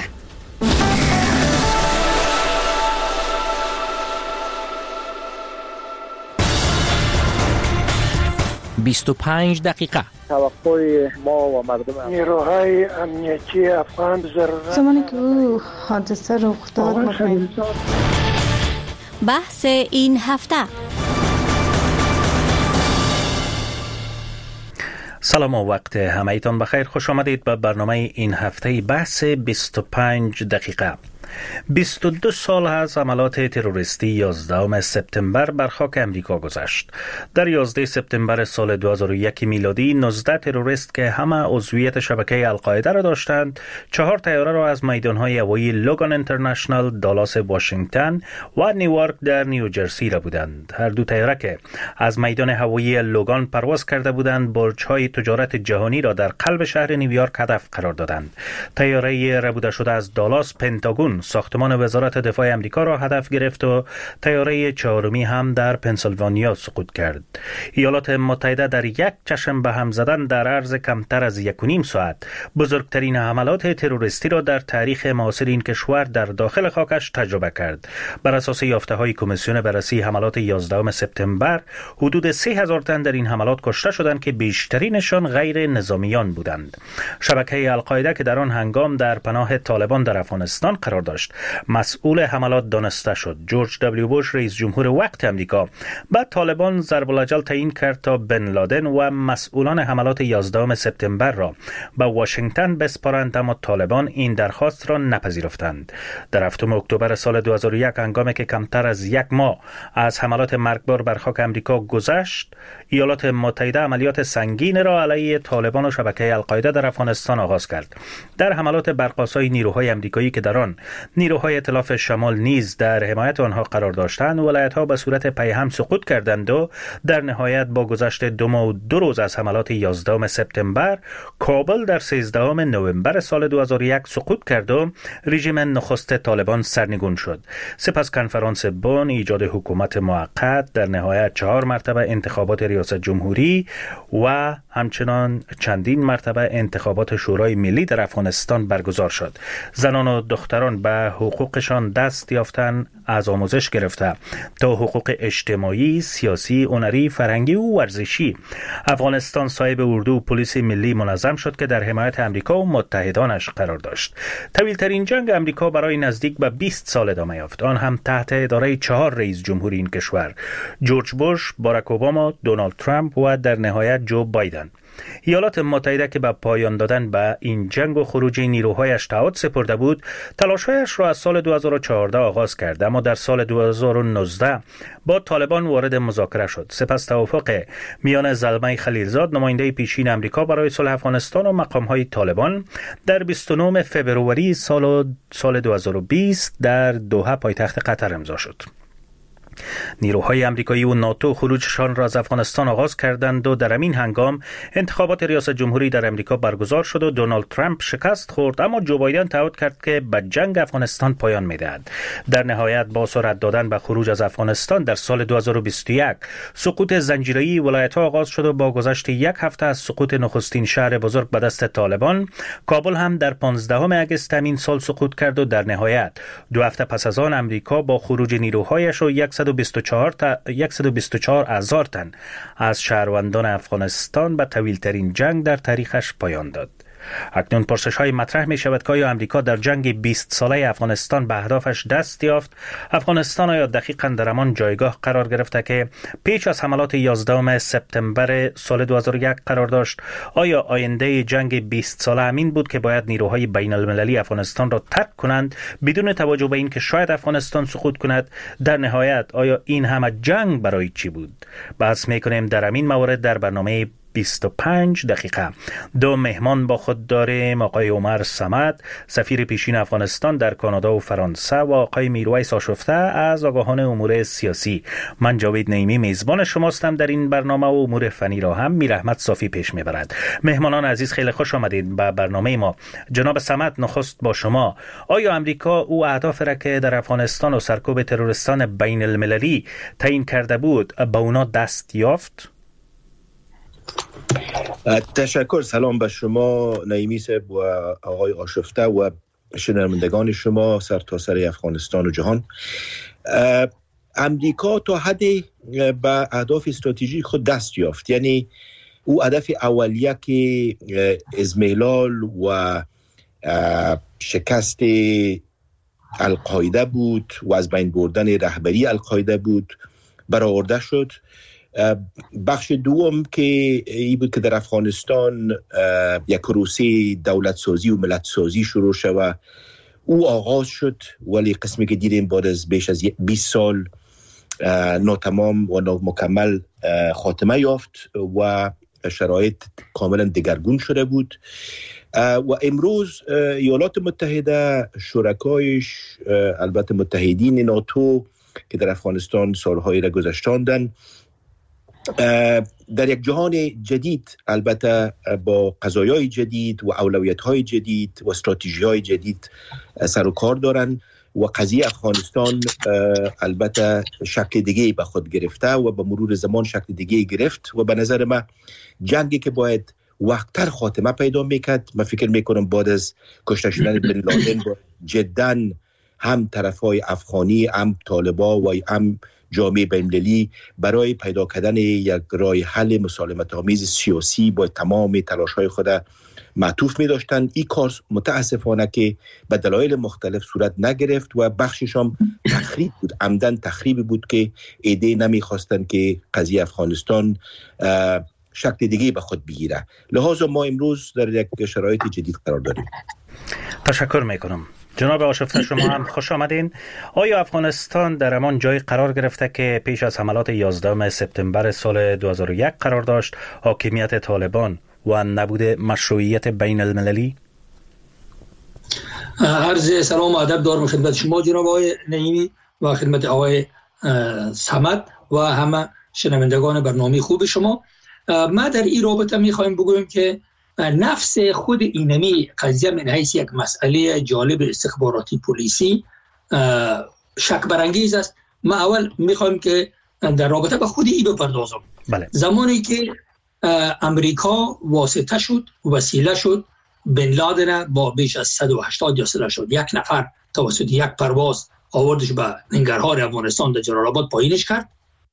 25 دقیقه توقع ما و مردم نیروهای امنیتی افغان ضرورت زمانی که او حادثه رخ داد. بحث این هفته. سلام و وقت همه‌تان بخیر. خوش آمدید به برنامه این هفته بحث 25 دقیقه. 22 سال از عملات تروریستی 11 سپتامبر بر خاک امریکا گذشت. در 11 سپتامبر سال 2001 میلادی 19 تروریست که همه عضویت شبکه القاعده را داشتند 4 طیاره را از میدانهای هوایی لوگان اینترنشنال، دالاس واشنگتن و نیویورک در نیوجرسی را بودند. هر دو طیاره که از میدان هوایی لوگان پرواز کرده بودند برج‌های تجارت جهانی را در قلب شهر نیویورک هدف قرار دادند. طیاره ربوده شده از دالاس پنتاگون ساختمان وزارت دفاع امریکا را هدف گرفت و طیاره 4می هم در پنسیلوانیا سقوط کرد. ایالات متحده در یک چشم به هم زدن در عرض کمتر از 1.5 ساعت بزرگترین حملات تروریستی را در تاریخ معاصر این کشور در داخل خاکش تجربه کرد. بر اساس یافته‌های کمیسیون بررسی حملات 11 سپتامبر حدود 3000 تن در این حملات کشته شدند که بیشترینشان غیر نظامیان بودند. شبکه القاعده که در آن هنگام در پناه طالبان در افغانستان قرار داشت. مسئول حملات دانسته شد. جورج دبلیو بوش رئیس جمهور وقت امریکا بعد طالبان ضرب الاجل تعیین کرد تا بن لادن و مسئولان حملات 11 سپتامبر را به واشنگتن بسپارند، اما طالبان این درخواست را نپذیرفتند. در 7 اکتبر سال 2001 هنگامی که کمتر از یک ماه از حملات مرگبار بر خاک امریکا گذشت، ایالات متحده عملیات سنگین را علیه طالبان و شبکه القاعده در افغانستان آغاز کرد. در حملات برق‌آسای نیروهای امریکایی که در آن نیروهای ائتلاف شمال نیز در حمایت آنها قرار داشتند، ولایت‌ها به صورت پیهم سقوط کردند و در نهایت با گذشت 2 روز از حملات 11 سپتامبر، کابل در 13 نوامبر سال 2001 سقوط کرد و رژیم نخست طالبان سرنگون شد. سپس کنفرانس بن، ایجاد حکومت موقت، در نهایت 4 مرتبه انتخابات ریاست جمهوری و همچنان چندین مرتبه انتخابات شورای ملی در افغانستان برگزار شد. زنان و دختران به حقوقشان دست یافتن، از آموزش گرفته تا حقوق اجتماعی، سیاسی، هنری، فرهنگی و ورزشی. افغانستان صاحب اردو و پلیس ملی منظم شد که در حمایت امریکا و متحدانش قرار داشت. طویل‌ترین جنگ امریکا برای نزدیک به 20 سال ادامه یافت، آن هم تحت اداره 4 رئیس جمهور این کشور: جورج بوش، باراک اوباما، دونالد ترامپ و در نهایت جو بایدن. ایالات متحده که به پایان دادن به این جنگ و خروج نیروهایش تعهد سپرده بود، تلاش‌هایش را از سال 2014 آغاز کرد، اما در سال 2019 با طالبان وارد مذاکره شد. سپس توافق میان زلمه خلیلزاد، نماینده پیشین امریکا برای صلح افغانستان، و مقام‌های طالبان در 29 فوریه سال 2020 در دوحه پایتخت قطر امضا شد. نیروهای امریکایی و ناتو خروجشان را از افغانستان آغاز کردند و در همین هنگام انتخابات ریاست جمهوری در امریکا برگزار شد و دونالد ترامپ شکست خورد، اما جو بایدن تعهد کرد که به جنگ افغانستان پایان می‌دهد. در نهایت با سرعت دادن به خروج از افغانستان در سال 2021 سقوط زنجیره‌ای ولایت‌ها آغاز شد و با گذشت 1 هفته از سقوط نخستین شهر بزرگ به دست طالبان، کابل هم در 15 اگست همین سال سقوط کرد و در نهایت 2 هفته پس از آن امریکا با خروج نیروهایش و 124,000 تن از شهروندان افغانستان به طویل‌ترین جنگ در تاریخش پایان داد. اکنون پرسش‌های مطرح می شود که آیا امریکا در جنگ 20 ساله افغانستان به اهدافش دست یافت؟ افغانستان آیا دقیقاً در همان جایگاه قرار گرفته که پیش از حملات 11 سپتامبر سال 2001 قرار داشت؟ آیا آینده جنگ 20 ساله همین بود که باید نیروهای بین المللی افغانستان را ترک کنند بدون توجه به این که شاید افغانستان سقوط کند؟ در نهایت آیا این همه جنگ برای چی بود؟ بحث می‌کنیم در همین مورد در برنامه 25 دقیقه. 2 مهمان با خود داریم: آقای عمر صمد، سفیر پیشین افغانستان در کانادا و فرانسه، و آقای میرویس آشفته از آگاهان امور سیاسی. من جاوید نعیمی میزبان شماستم در این برنامه و امور فنی را هم میرحمت صافی پیش میبرد. مهمانان عزیز، خیلی خوش آمدید به برنامه ما. جناب صمد، نخست با شما: آیا امریکا او اهداف را که در افغانستان و سرکوب تروریستان بین المللی تعیین کرده بود به اونا دست یافت؟ تشکر. سلام به شما نعیمی صاحب و آقای آشفته و شنوندگان شما سرتاسر افغانستان و جهان. امریکا تا حدی به اهداف استراتژیک خود دست یافت، یعنی او هدف اولیه که ازمیلال و شکست القاعده بود و از بین بردن رهبری القاعده بود برآورده شد. بخش دوم که ای بود که در افغانستان یک پروسه دولت سازی و ملت سازی شروع شد. او آغاز شد، ولی قسمی که دیدیم بعد از بیش از 20 سال ناتمام و نامکمل خاتمه یافت و شرایط کاملا دگرگون شده بود. و امروز ایالات متحده، شرکایش، البته متحدین ناتو که در افغانستان سالهای را گذشتاندن، در یک جهان جدید، البته با قضایای جدید و اولویت‌های جدید و استراتژی‌های جدید سر و کار دارن و قضیه افغانستان البته شکل دیگه به خود گرفته و به مرور زمان شکل دیگه گرفت و به نظر من جنگی که باید وقت‌تر خاتمه پیدا میکرد، من فکر میکنم بعد از کشته شدن بن لادن جداً هم طرفای افغانی، هم طالبا و هم جامعه بین‌المللی برای پیدا کردن یک راه حل مسالمت آمیز سیاسی با تمام تلاش‌های خود معطوف می داشتند. این کار متاسفانه که به دلایل مختلف صورت نگرفت و بخشش هم تخریب بود، عمدن تخریبی بود که ایده نمی خواستند که قضیه افغانستان شکل دیگه به خود بگیره. لحاظا ما امروز در یک شرایط جدید قرار داریم. تشکر میکنم. جناب آشفته، شما هم خوش آمدین. آیا افغانستان در همان جای قرار گرفته که پیش از حملات 11 سپتامبر سال 2001 قرار داشت، حاکمیت طالبان و نبود مشروعیت بین المللی؟ عرض سلام و ادب دارم خدمت شما جناب آقای نعیمی و خدمت آقای صمد و همه شنوندگان برنامه خوب شما. ما در این رابطه میخوایم بگویم که نفس خود اینمی قضیه من حیث یک مسئله جالب استخباراتی پلیسی شک برانگیز است. ما اول میخوایم که در رابطه با خود این بپردازم. بله. زمانی که امریکا واسطه شد، وسیله شد، بن لادن با بیش از 180 یا 180 یک نفر توسط یک پرواز آوردش به ننگرهار افغانستان در جلال آباد پایینش کرد.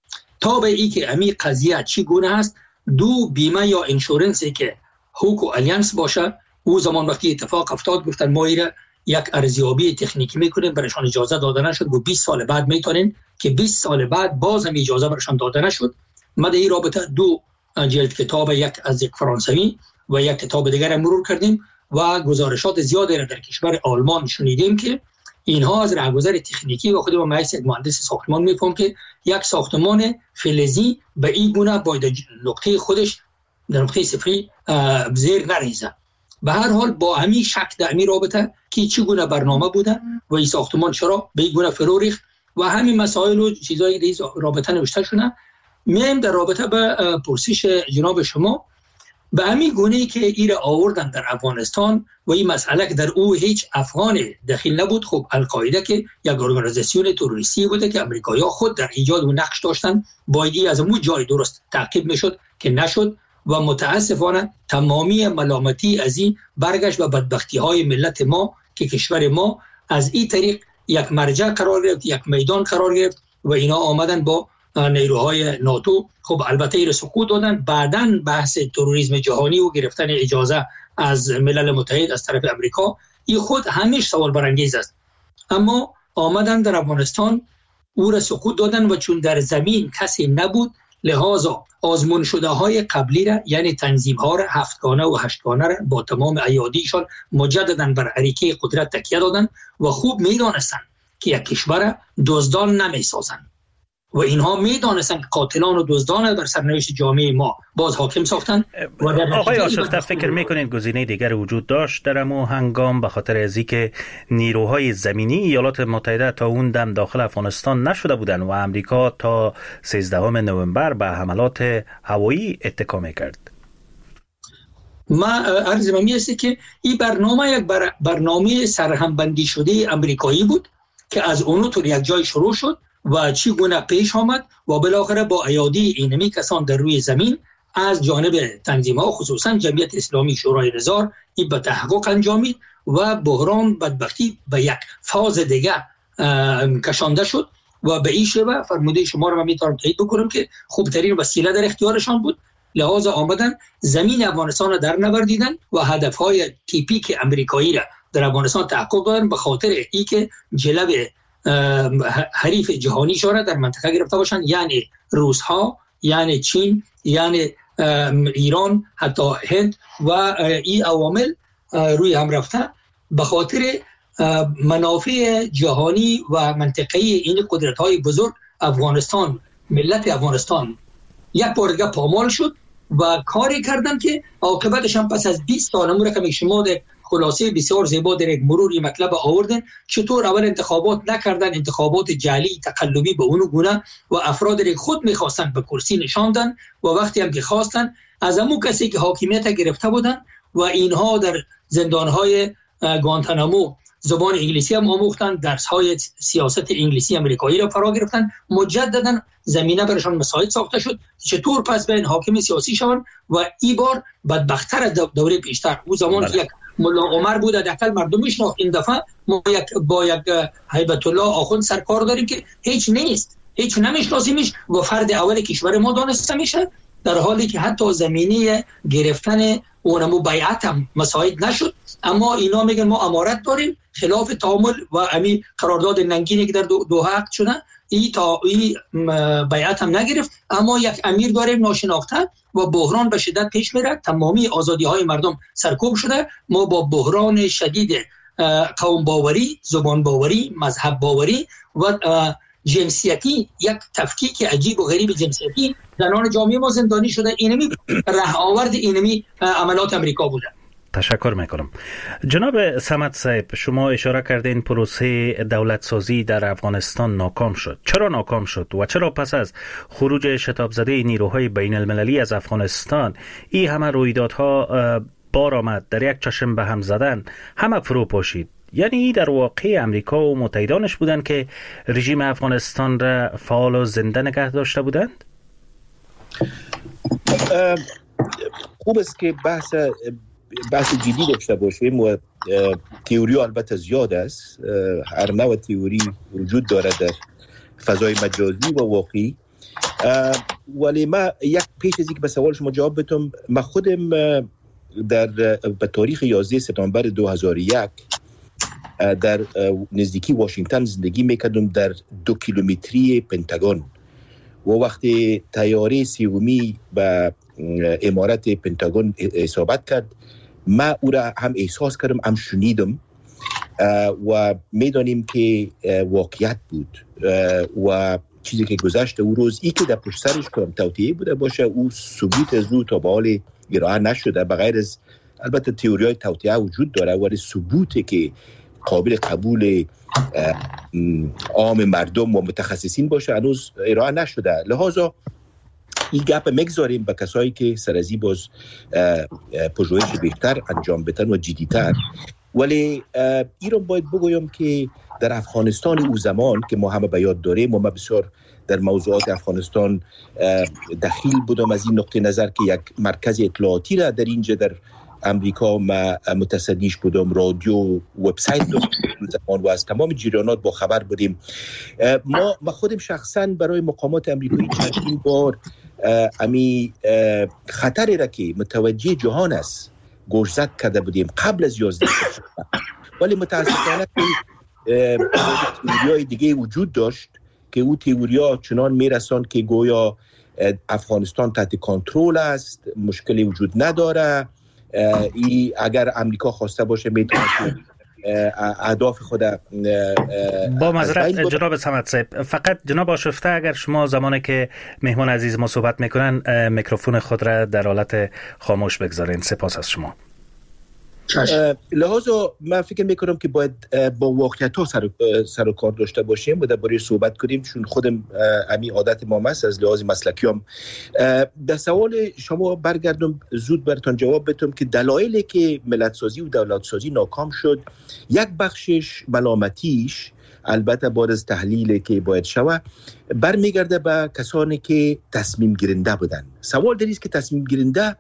تا به ای که امی قضیه چی گونه است، دو بیمه یا انشورنسی که هوک و الینس باشه، او زمان وقتی اتفاق افتاد گفتن ما ایره یک ارزیابی تکنیکی میکنیم، برایشان اجازه داده نشد و 20 سال بعد میتونین که 20 سال بعد باز هم اجازه برایشان داده نشد. ما در این رابطه دو جلد کتاب، یک از یک فرانسوی و یک کتاب دیگر مرور کردیم و گزارشات زیادی را در کشور آلمان شنیدیم که اینها از راهگذر تکنیکی و خود ما یک مهندس ساختمان میفهم که یک ساختمان فلزی به این گونه باید نقطه خودش در نقطه صفری زیر نریزه. به هر حال با همین شک در همین رابطه که چگونه برنامه بوده و این ساختمان چرا به این گونه فرو ریخت و همین مسائل و چیزایی در این رابطه نوشته شده، میایم در رابطه به پرسش جناب شما به همین گونه‌ای که ایره آوردن در افغانستان و این مسئله که در او هیچ افغان دخیل نبود. خب القاعده که یک ارگانیزاسیون تروریستی بوده که امریکایی‌ها خود در ایجاد و نقش داشتن، باید از اون جای درست تعقیب میشد که نشد و متاسفانه تمامی ملامتی از این برگشت و بدبختی‌های ملت ما که کشور ما از این طریق یک مرجع قرار گرفت، یک میدان قرار گرفت و اینا آمدن با نیروهای ناتو. خب البته این سقوط دادن. بعداً بحث تروریسم جهانی و گرفتن اجازه از ملل متحد از طرف امریکا، این خود همیشه سوال برانگیز است. اما آمدن در افغانستان او را سقوط دادن و چون در زمین کسی نبود، لحاظا آزمون شده های قبلی را یعنی تنظیم ها را 7 گانه و 8 گانه را با تمام ایادیشان مجددا بر اریکه قدرت تکیه دادن و خوب میدانستند که یک کشور دزدان نمیسازند و اینها میدانستند که قاتلان و دزدان بر سرنوشت جامعه ما باز حاکم ساختند. آقای آشفته، فکر میکنین گزینه دیگر وجود داشت در امو هنگام به خاطر از اینکه نیروهای زمینی ایالات متحده تا اون دم داخل افغانستان نشده بودند و امریکا تا 13 نوامبر به حملات هوایی اتکا میکرد؟ ما عرض می است که این برنامه یک برنامه سرهمبندی شده امریکایی بود که از اونو تو یک جای شروع شد و چگونه پیش آمد و بالاخره با ایادی اینمی کسان در روی زمین از جانب تنظیم‌ها خصوصا جمعیت اسلامی شورای نظار این به تحقق انجامید و بحران بدبختی به یک فاز دیگه کشانده شد و به این شیوه فرموده شما رو من میتونم تایید بکنم که خوبترین وسیله در اختیارشان بود. لحاظ آمدن زمین افغانستان را در نوردیدن و هدفهای تیپیک امریکایی را در افغانستان تحقق دادن به خاطر ای که جلب حریف جهانی شورا در منطقه گرفته باشند، یعنی روس ها، یعنی چین، یعنی ایران، حتی هند و این عوامل روی هم رفته به خاطر منافع جهانی و منطقه‌ای این قدرت های بزرگ. افغانستان، ملت افغانستان یک بار دیگه پامال شد و کاری کردن که عاقبتش هم پس از 20 سال امور که شما در خلاصه بسیار زیبا در یک مروری مطلب آوردن چطور اول انتخابات نکردن، انتخابات جعلی تقلبی به اونو گونه و افراد را خود میخواستن به کرسی نشاندن و وقتی هم که خواستن از همون کسی که حاکمیت گرفته بودن و اینها در زندانهای گوانتانامو زبان انگلیسی هم آموختن، درس‌های سیاست انگلیسی امریکایی را فرا گرفتن، مجددا زمینه برشان مساعد ساخته شد چطور پس به حاکم سیاسی شوند و این بار بدبخت‌تر از دوره پیشتر. او زمان یک ملا عمر بود داخل مردم میشناخت، این دفعه ما با یک هیبت الله آخوند سرکار داریم که هیچ نیست هیچ نمیشناسیمش و فرد اول کشور ما دانسته میشه، در حالی که حتی زمینه گرفتن اونمو بیعت هم مساعد نشد. اما اینا میگن ما امارت داریم خلاف تعامل و امی قرارداد ننگینی که در دوحه عقد شده این بیعت هم نگرفت. اما یک امیر داریم ناشناخته و بحران به شدت پیش میره، تمامی آزادی های مردم سرکوب شده. ما با بحران شدید قوم باوری، زبان باوری، مذهب باوری و جنسیتی، یک تفکیک عجیب و غریب جنسیتی، زنان جامعه ما زندانی شده. اینمی ره آورد اینمی عملات امریکا بوده. تشکر میکنم. جناب صمد صاحب، شما اشاره کردین پروسه دولت سازی در افغانستان ناکام شد. چرا ناکام شد و چرا پس از خروج شتاب زده نیروهای بین المللی از افغانستان این همه رویدادها بار آمد، در یک چشم به هم زدن همه فرو پاشید؟ یعنی در واقع امریکا و متحدانش بودند که رژیم افغانستان را فعال و زنده نگه داشته بودند؟ خوب است که بحث جدی داشته باشیم و تئوری البته زیاد است. هر نوع تئوری وجود دارد در فضای مجازی و واقعی. ولی ما یک پیش از اینکه به سوال شما جواب بدم، ما خودم به تاریخ 11 سپتامبر 2001 در نزدیکی واشنگتن زندگی میکردم، در 2 کیلومتری پنتاگون، و وقتی طیاره سومی به امارت پنتاگون اصابت کرد، ما او را هم احساس کردم هم شنیدم و میدانیم که واقعیت بود و چیزی که گذشت او روز ای که در پشت سرش کنم توطئه بوده باشه، او ثبوت از او تا به حال ارائه نشده، بغیر از البته تئوری‌های توطئه وجود داره ولی ثبوتی که قابل قبول عام مردم و متخصصین باشه هنوز ارائه نشده. لحاظا این گپ مگذاریم به کسایی که سرازی باز پژوهش بهتر انجام بدن و جدیتر. ولی این رو باید بگویم که در افغانستان او زمان که ما همه به یاد داریم و ما بسیار در موضوعات افغانستان دخیل بودم از این نقطه نظر که یک مرکز اطلاعاتی را در اینجا در امریکا ما متصدیش بودم، رادیو، وبسایت زمان و از تمام جریانات با خبر بودیم. ما خودم شخصا برای مقامات امریکایی چندین بار امی خطری را که متوجه جهان است گوشزد کرده بودیم قبل از 11 سپتامبر، ولی متاسفانه تئوری‌های دیگه وجود داشت که او تئوری‌ها چنان میرساند که گویا افغانستان تحت کنترل است، مشکلی وجود نداره، اگر امریکا خواسته باشه میتونه اهداف خود با معذرت جناب صمد صاحب، فقط جناب آشفته اگر شما زمانی که مهمان عزیز ما صحبت میکنن میکروفون خود را در حالت خاموش بگذارین. سپاس از شما. لحاظا من فکر میکنم که باید با واقعیت ها سر و کار داشته باشیم و درباره صحبت کنیم، چون خودم امی عادت ما است از لحاظ مسلکی هم. در سوال شما برگردم زود براتون جواب بدم که دلایلی که ملت سازی و دولت سازی ناکام شد، یک بخشش ملامتیش البته بعد از تحلیلی که باید شود برمیگرده به کسانی که تصمیم گیرنده بودن. سوال در است که تصمیم گیرنده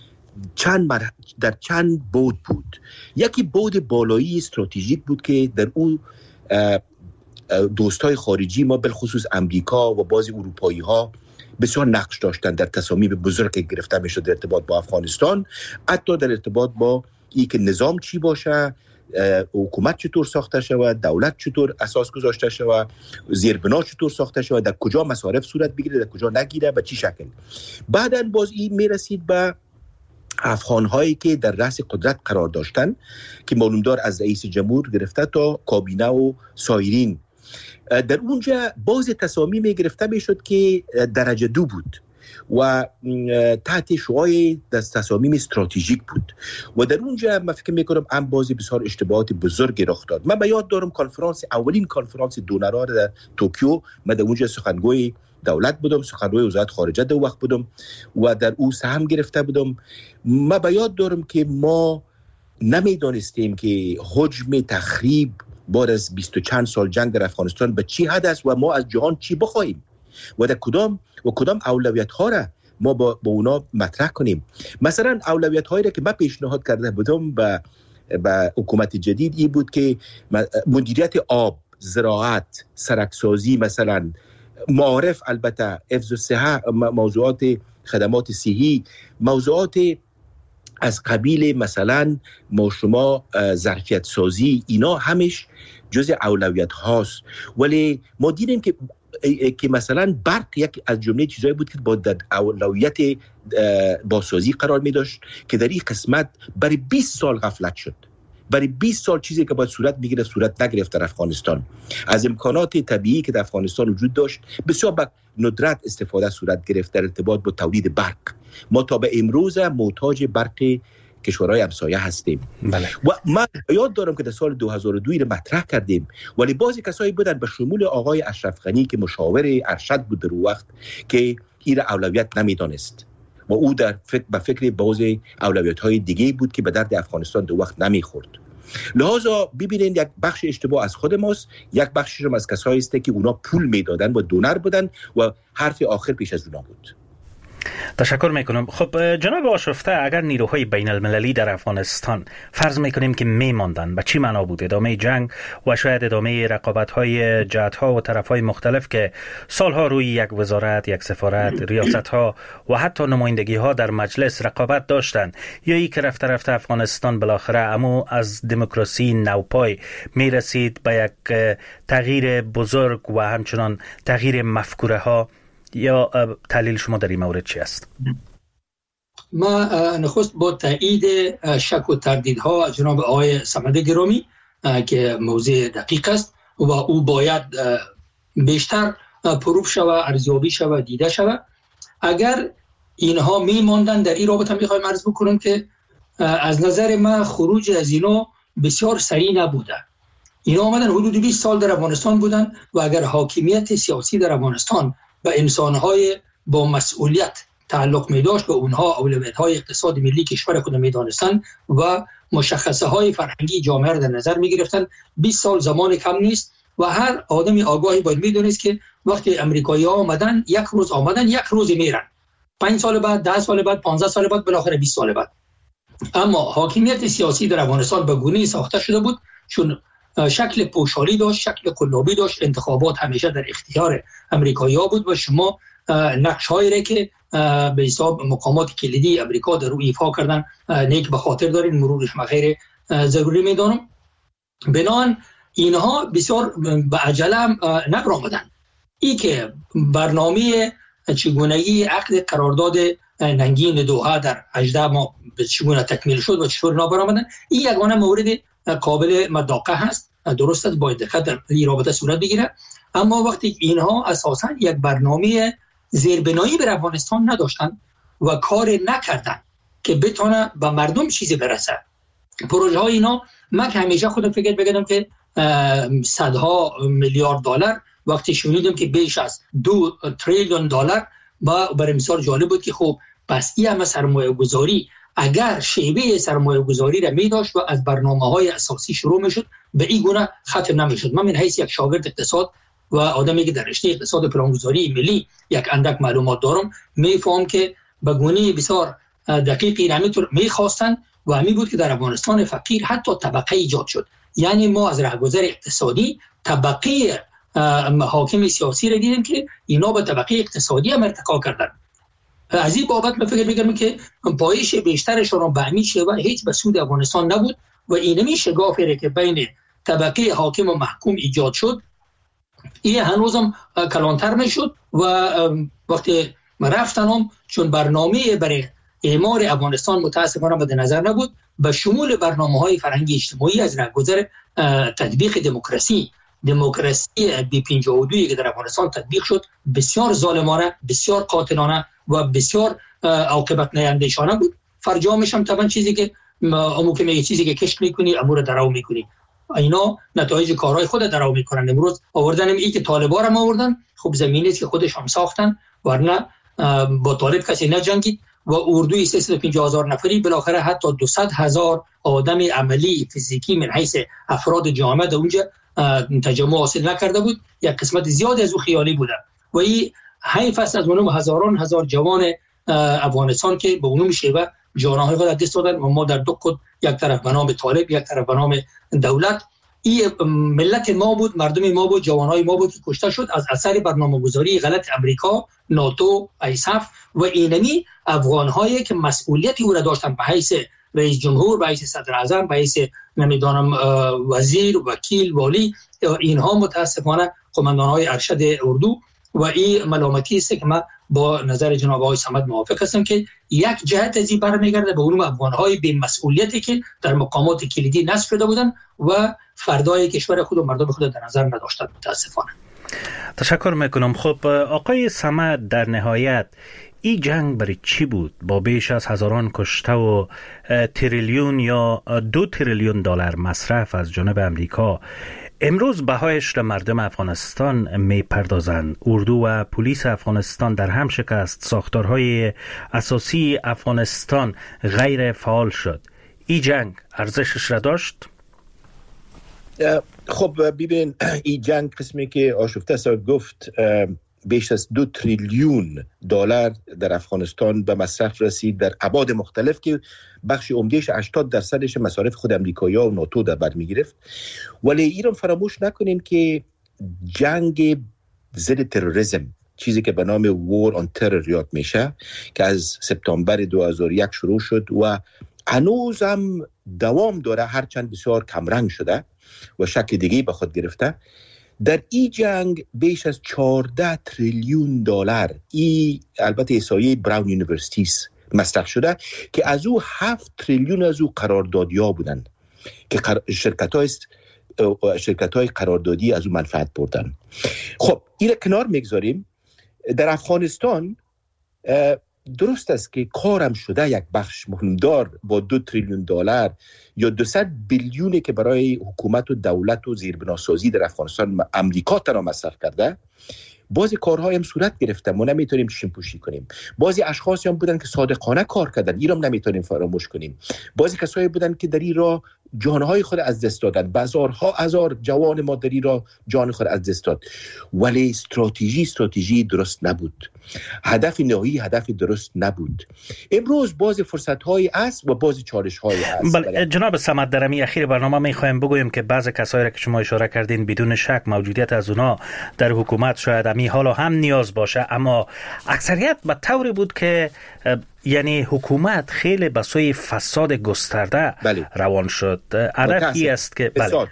در چند بود بود. یکی بود بالایی استراتژیک بود که در او دوستای خارجی ما بالخصوص امریکا و بعضی اروپایی ها بسیار نقش داشتن در تصامیم بزرگ که گرفته میشد در ارتباط با افغانستان، حتی در ارتباط با این که نظام چی باشه، حکومت چطور ساخته شود، دولت چطور اساس گذاشته شود، زیربنا چطور ساخته شود، در کجا مصارف صورت بگیره، در کجا نگیره، به چی شکل. بعداً باز این میرسید به افغان هایی که در رأس قدرت قرار داشتن که معلومدار از رئیس جمهور گرفته تا کابینه و سایرین. در اونجا باز تصامیم گرفته میشد که درجه 2 بود و تحت شعاع تصامیم استراتژیک بود و در اونجا من فکر میکنم هم بازی بسیار اشتباهات بزرگی رخ داد. من به یاد دارم اولین کنفرانس دونرها در توکیو، من در اونجا سخنگوی دولت بودم، سخنگوی وزارت خارجه در وقت بودم و در او سهم گرفته بودم. ما به یاد دارم که ما نمیدانستیم که حجم تخریب بعد از 20 چند سال جنگ در افغانستان به چی حد است و ما از جهان چی بخواهیم و در کدام اولویت ها را ما با اونا مطرح کنیم. مثلا اولویت هایی را که من پیشنهاد کرده بودم به حکومت جدید این بود که مدیریت آب، زراعت، سرکسازی، مثلا معارف، البته حفظ صحه، موضوعات خدمات صحی، موضوعات از قبیل مثلا ما شما ظرفیت سازی، اینا همش جز اولویت هاست. ولی ما دیدیم که مثلا برق یک از جمله چیزایی بود که با در اولویت بازسازی قرار می داشت که در این قسمت برای 20 سال غفلت شد. برای 20 سال چیزی که باید صورت بگیره صورت نگرفت در افغانستان. از امکانات طبیعی که در افغانستان وجود داشت بسیار به ندرت استفاده صورت گرفت در ارتباط با تولید برق. ما تا به امروز محتاج برق کشورهای همسایه هستیم. بله. و من یاد دارم که در سال 2002 را مطرح کردیم، ولی بعضی کسایی بودن به شمول آقای اشرف غنی که مشاور ارشد بود در وقت که این اولویت نمیدانست و او در فکر بعضی اولویت‌های دیگه بود که به درد افغانستان در وقت نمیخورد. لذا ببینید یک بخش اشتباه از خود ماست، یک بخشش هم از کسایی است که اونا پول میدادن و دونر بودن و حرف آخر پیش از اونا بود. تشکر میکنم. خب جناب آشفته، اگر نیروهای بین المللی در افغانستان فرض میکنیم که میماندن، به چی معنا بود؟ ادامه جنگ و شاید ادامه رقابت‌های جهت‌ها و طرف‌های مختلف که سالها روی یک وزارت، یک سفارت، ریاست‌ها و حتی نمایندگی‌ها در مجلس رقابت داشتند، یا ای که رفته رفته افغانستان بالاخره امو از دموکراسی نوپای میرسید به یک تغییر بزرگ و همچنان تغییر مفکوره‌ها، یا تحلیل شما در این مورد چی است؟ ما نخست با تایید شک و تردیدها جناب آقای صمد گرامی که موضوع دقیق است و او باید بیشتر پروف شود، ارزیابی شود، دیده شود. اگر اینها میماندن در این رابطه میخوایم عرض بکنم که از نظر ما خروج از اینا بسیار سریع نبوده. اینا آمدن حدود 20 سال در افغانستان بودن و اگر حاکمیت سیاسی در افغانستان به انسانهای با مسئولیت تعلق می داشت، به اونها اولویت‌های اقتصاد ملی کشور خود می دانستند و مشخصه های فرهنگی جامعه را در نظر می گرفتند، 20 سال زمان کم نیست و هر آدمی آگاهی باید می دونست که وقتی امریکایی‌ها آمدن، یک روز آمدن، یک روز میرن. 5 سال بعد، 10 سال بعد، 15 سال بعد، بالاخره 20 سال بعد. اما حاکمیت سیاسی در افغانستان به گونه‌ای ساخته شده بود چون شکل پوشالی داشت، شکل قلابی داشت، انتخابات همیشه در اختیار امریکایی‌ها بود و شما نقش‌هایی را که به حساب مقامات کلیدی امریکا در روی ایفا کردن نیک به خاطر دارین، مرورش غیر ضروری می‌دانم. بنابراین اینها بسیار به عجله نبرآمدن. این که برنامه چگونگی عقد قرارداد ننگین دوحه در 18 ماه به چگونه تکمیل شد و چطور نابرآمدن، این یگانه مورد قابل مداقه هست. درست است، باید دقت در این رابطه صورت بگیره. اما وقتی اینها اساساً یک برنامه زیربنایی بر افغانستان نداشتن و کار نکردن که بتونه به مردم چیزی برسه، پروژه های اینا، من که همیشه خودم فکر بگم که صدها میلیارد دلار، وقتی شنیدم که بیش از 2 تریلیون دلار، با برای مثال جالب بود که خب پس این همه سرمایه گذاری اگر شیوه سرمایه گذاری را می داشت و از برنامه‌های اساسی شروع می شد، به این گونه ختم نمی شد. من من حیث یک شاگرد اقتصاد و آدمی که در رشته اقتصاد پلانگذاری ملی یک اندک معلومات دارم، می فهم که به گونه بسیار دقیقی همینطور می خواستن و همین بود که در افغانستان فقیر حتی طبقه ایجاد شد. یعنی ما از رهگذر اقتصادی طبقه حاکم سیاسی را دیدیم که اینا به طبقه اقتصادی هم ارتقا کردن. از این بابت من فکر می‌کنم که پایش بیشترشون به همین شیوه هیچ به سود افغانستان نبود و اینمی شگافی که بین طبقه حاکم و محکوم ایجاد شد، این هنوزم کلانتر میشد و وقتی رفتنم چون برنامه برای اعمار افغانستان متاسفانه مد نظر نبود، به شمول برنامه‌های فرهنگی اجتماعی از رهگذر تطبیق دموکراسی B52 که در افغانستان تطبیق شد، بسیار ظالمانه، بسیار قاتلانه و بسیار عاقبت نینده‌شانه بود. فرجامش هم طبعا چیزی که امو که میگه چیزی که کشت میکنی امور درو میکنی، اینا نتایج کارهای خود درو میکنن. امروز آوردن این که طالبان هم آوردن، خب زمینی است که خودش هم ساختن، ورنه با طالب کسی نجنگید و اردوی 350,000 نفری بالاخره حتی 200,000 آدم عملی فیزیکی من حیث افراد جامعه در اونجا تجمع حاصل نکرده بود. یک قسمت زیاد از او خیالی بوده و این حیف است از اونم هزاران هزار جوان افغانستان که به اونم شیوه جانهای خود دست دادن و ما در دو خود، یک طرف به نام طالب، یک طرف به نام دولت، این ملت ما بود، مردم ما بود، جوانای ما بود که کشته شد از اثر برنامه‌گذاری غلط امریکا، ناتو، ایساف و اینمی افغان‌هایی که مسئولیت او را داشتن به حیث رئیس جمهور، به حیث صدر اعظم، به حیث نمیدانم وزیر، وکیل، والی. اینها متاسفانه قماندان‌های ارشد اردو و این ملامتی است که من با نظر جناب آقای صمد موافق هستم که یک جهت از این برمیگرده به اون افغان‌های بی مسئولیتی که در مقامات کلیدی نصب شده بودند و فردای کشور خود و مردم خود در نظر نداشتند. متاسفانه. تشکر میکنم. خب آقای صمد، در نهایت این جنگ برای چی بود؟ با بیش از هزاران کشته و تریلیون یا 2 تریلیون دلار مصرف از جانب امریکا، امروز بهایش را مردم افغانستان میپردازند. اردو و پلیس افغانستان در هم شکست، ساختارهای اساسی افغانستان غیر فعال شد. این جنگ ارزشش را داشت؟ خب ببین، این جنگ قسمی که آشفته سا گفت بیش از 2 تریلیون دلار در افغانستان به مصرف رسید در ابعاد مختلف که بخش عمدهش 80% مصارف خود امریکایی‌ها و ناتو در بر می‌گرفت. ولی ایران فراموش نکنیم که جنگ ضد تروریسم، چیزی که به نام وار آن ترور یاد میشه، که از سپتامبر 2001 شروع شد و هنوز هم دوام داره، هرچند بسیار کمرنگ شده و شکل دیگه به خود گرفته. در این جنگ بیش از 14 تریلیون دلار، این البته احصایه براون یونیورسیتی مصرف شده که از او 7 تریلیون از او قراردادی‌ها بودن که شرکت‌های قراردادی از او منفعت بردن. خب این کنار میگذاریم. در افغانستان درست است که کارم شده یک بخش مهمدار با 2 تریلیون دلار یا 200 بیلیونی که برای حکومت و دولت و زیربناسازی در افغانستان امریکا تنها مصرف کرده. بعضی کارهای هم صورت گرفته، ما نمیتونیم شیمپوشی کنیم. بعضی اشخاصی هم بودن که صادقانه کار کردن، این هم نمیتونیم فراموش کنیم. بعضی کسایی بودن که در این راه جانهای خود از دست دادن، بازارها هزار جوان ما در این راه جان خود از دست داد. ولی استراتژی درست نبود، هدف نهایی هدف درست نبود. امروز بعضی فرصت‌های است و بعضی چالش‌های است. بله جناب صمد، در امی اخیر برنامه می‌خوایم بگویم که بعضی کسایی را که شما اشاره کردین بدون شک موجودیت از اونا در حکومت شاید امی حالا هم نیاز باشه، اما اکثریت به طوری بود که یعنی حکومت خیلی به سوی فساد گسترده روان شد. هدفی است که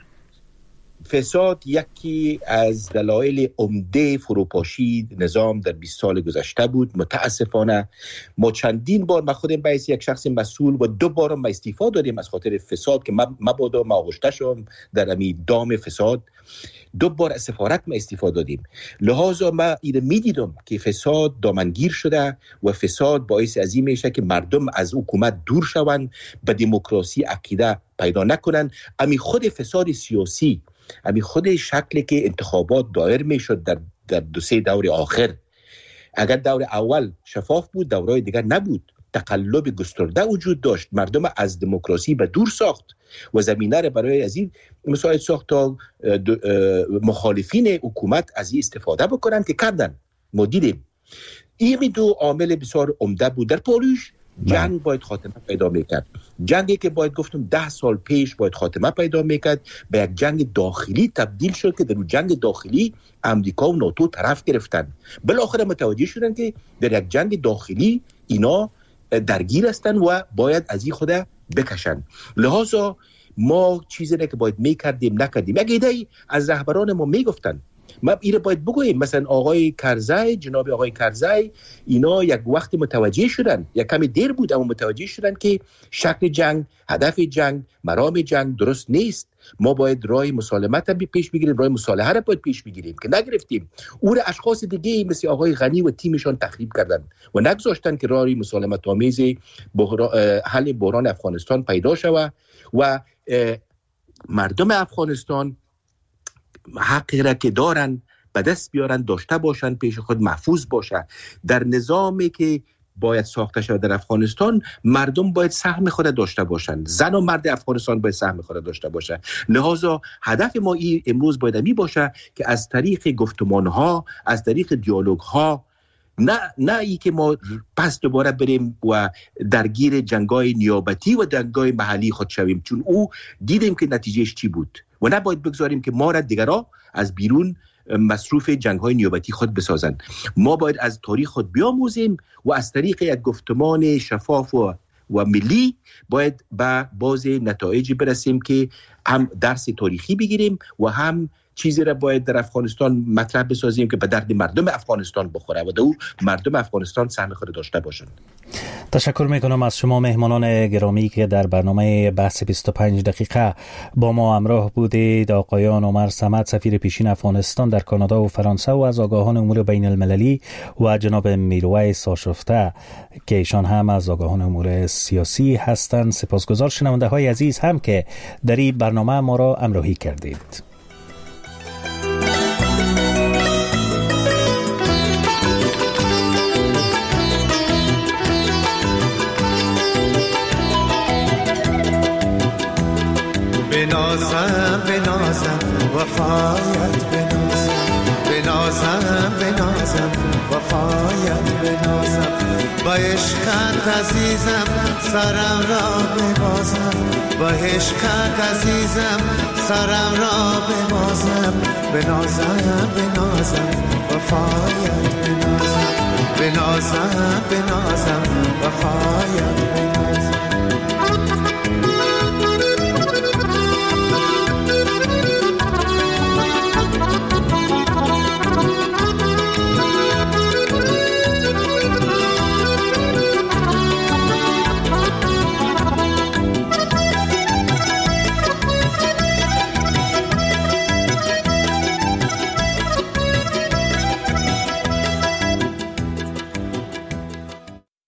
فساد یکی از دلایل عمده فروپاشی نظام در 20 سال گذشته بود. متاسفانه ما چندین بار، من خودم به حیث یک شخص مسئول و 2 بار ما استعفا دادیم از خاطر فساد که مبادا ما آغشته شدم در امی دام فساد. 2 بار از سفارت ما استعفا دادیم. لحاظا ما اینو میدیدم که فساد دامنگیر شده و فساد باعث از این میشه که مردم از حکومت دور شوند، به دموکراسی عقیده پیدا نکنن. امی خود فساد سیاسی، امی خود شکلی که انتخابات دایر میشد در 2-3 دور آخر، اگر دور اول شفاف بود، دورهای دیگر نبود. تقلب گسترده وجود داشت، مردم از دموکراسی به دور ساخت و زمینه را برای از این مساعد ساخت تا مخالفین حکومت از این استفاده بکنن که کردن. ما دیدیم این 2 عامل بسیار عمده بود. در پاریس جنگ باید خاتمه پیدا میکرد، جنگی که باید گفتم 10 سال پیش باید خاتمه پیدا میکرد به یک جنگ داخلی تبدیل شد که در اون جنگ داخلی امریکا و ناتو طرف گرفتن. بالاخره متوجه شدن که در یک جنگ داخلی اینا درگیر هستن و باید از این خود بکشن. لحاظا ما چیزی که باید میکردیم نکردیم. یک ایده از رهبران ما میگفتن، ما ایره باید بگوییم، مثلا آقای کرزی، جناب آقای کرزی، اینا یک وقت متوجه شدن، یک کمی دیر بود اما متوجه شدن که شکل جنگ، هدف جنگ، مرام جنگ درست نیست. ما باید راه مسالمت هم پیش بگیریم، راه مصالحه را باید پیش بگیریم که نگرفتیم. او را اشخاص دیگه مثل آقای غنی و تیمشان تخریب کردن و نگذاشتن که راه مسالمت آمیز حل بحران افغانستان پیدا شود و مردم افغانستان حقی را که دارن به دست بیارن، داشته باشن، پیش خود محفوظ باشه. در نظامی که باید ساخته شود در افغانستان، مردم باید سهم خود داشته باشن، زن و مرد افغانستان باید سهم خود داشته باشه. لحاظا هدف ما امروز باید می باشه که از طریق گفتمانها، از طریق دیالوگها، نه ای که ما پس دوباره بریم و درگیر جنگای نیابتی و جنگای محلی خود شویم، چون او دیدیم که نتیجهش چی بود. و نباید بگذاریم که ما را دیگرها از بیرون مصروف جنگ‌های نیابتی خود بسازند. ما باید از تاریخ خود بیاموزیم و از طریق یک گفتمان شفاف و ملی باید به باز نتایجی برسیم که هم درس تاریخی بگیریم و هم چیزی را باید در افغانستان مطرح بسازیم که به درد مردم افغانستان بخوره و در مردم افغانستان سهم خود داشته باشند. تشکر میکنم از شما مهمانان گرامی که در برنامه بحث 25 دقیقه با ما همراه بودید. آقایان عمر صمد سفیر پیشین افغانستان در کانادا و فرانسه و از آگاهان امور بین المللی و جناب میرویس آشفته که ایشان هم از آگاهان امور سیاسی هستند. سپاسگزار شنونده های عزیز هم که در این برنامه ما را همراهی کردید. بنازم وفایت بنازم وفایت بنازم با عشقت عزیزم سرم را ببازم با عشقت عزیزم سرم را ببازم بنازم وفایت بنازم وفایت بنازم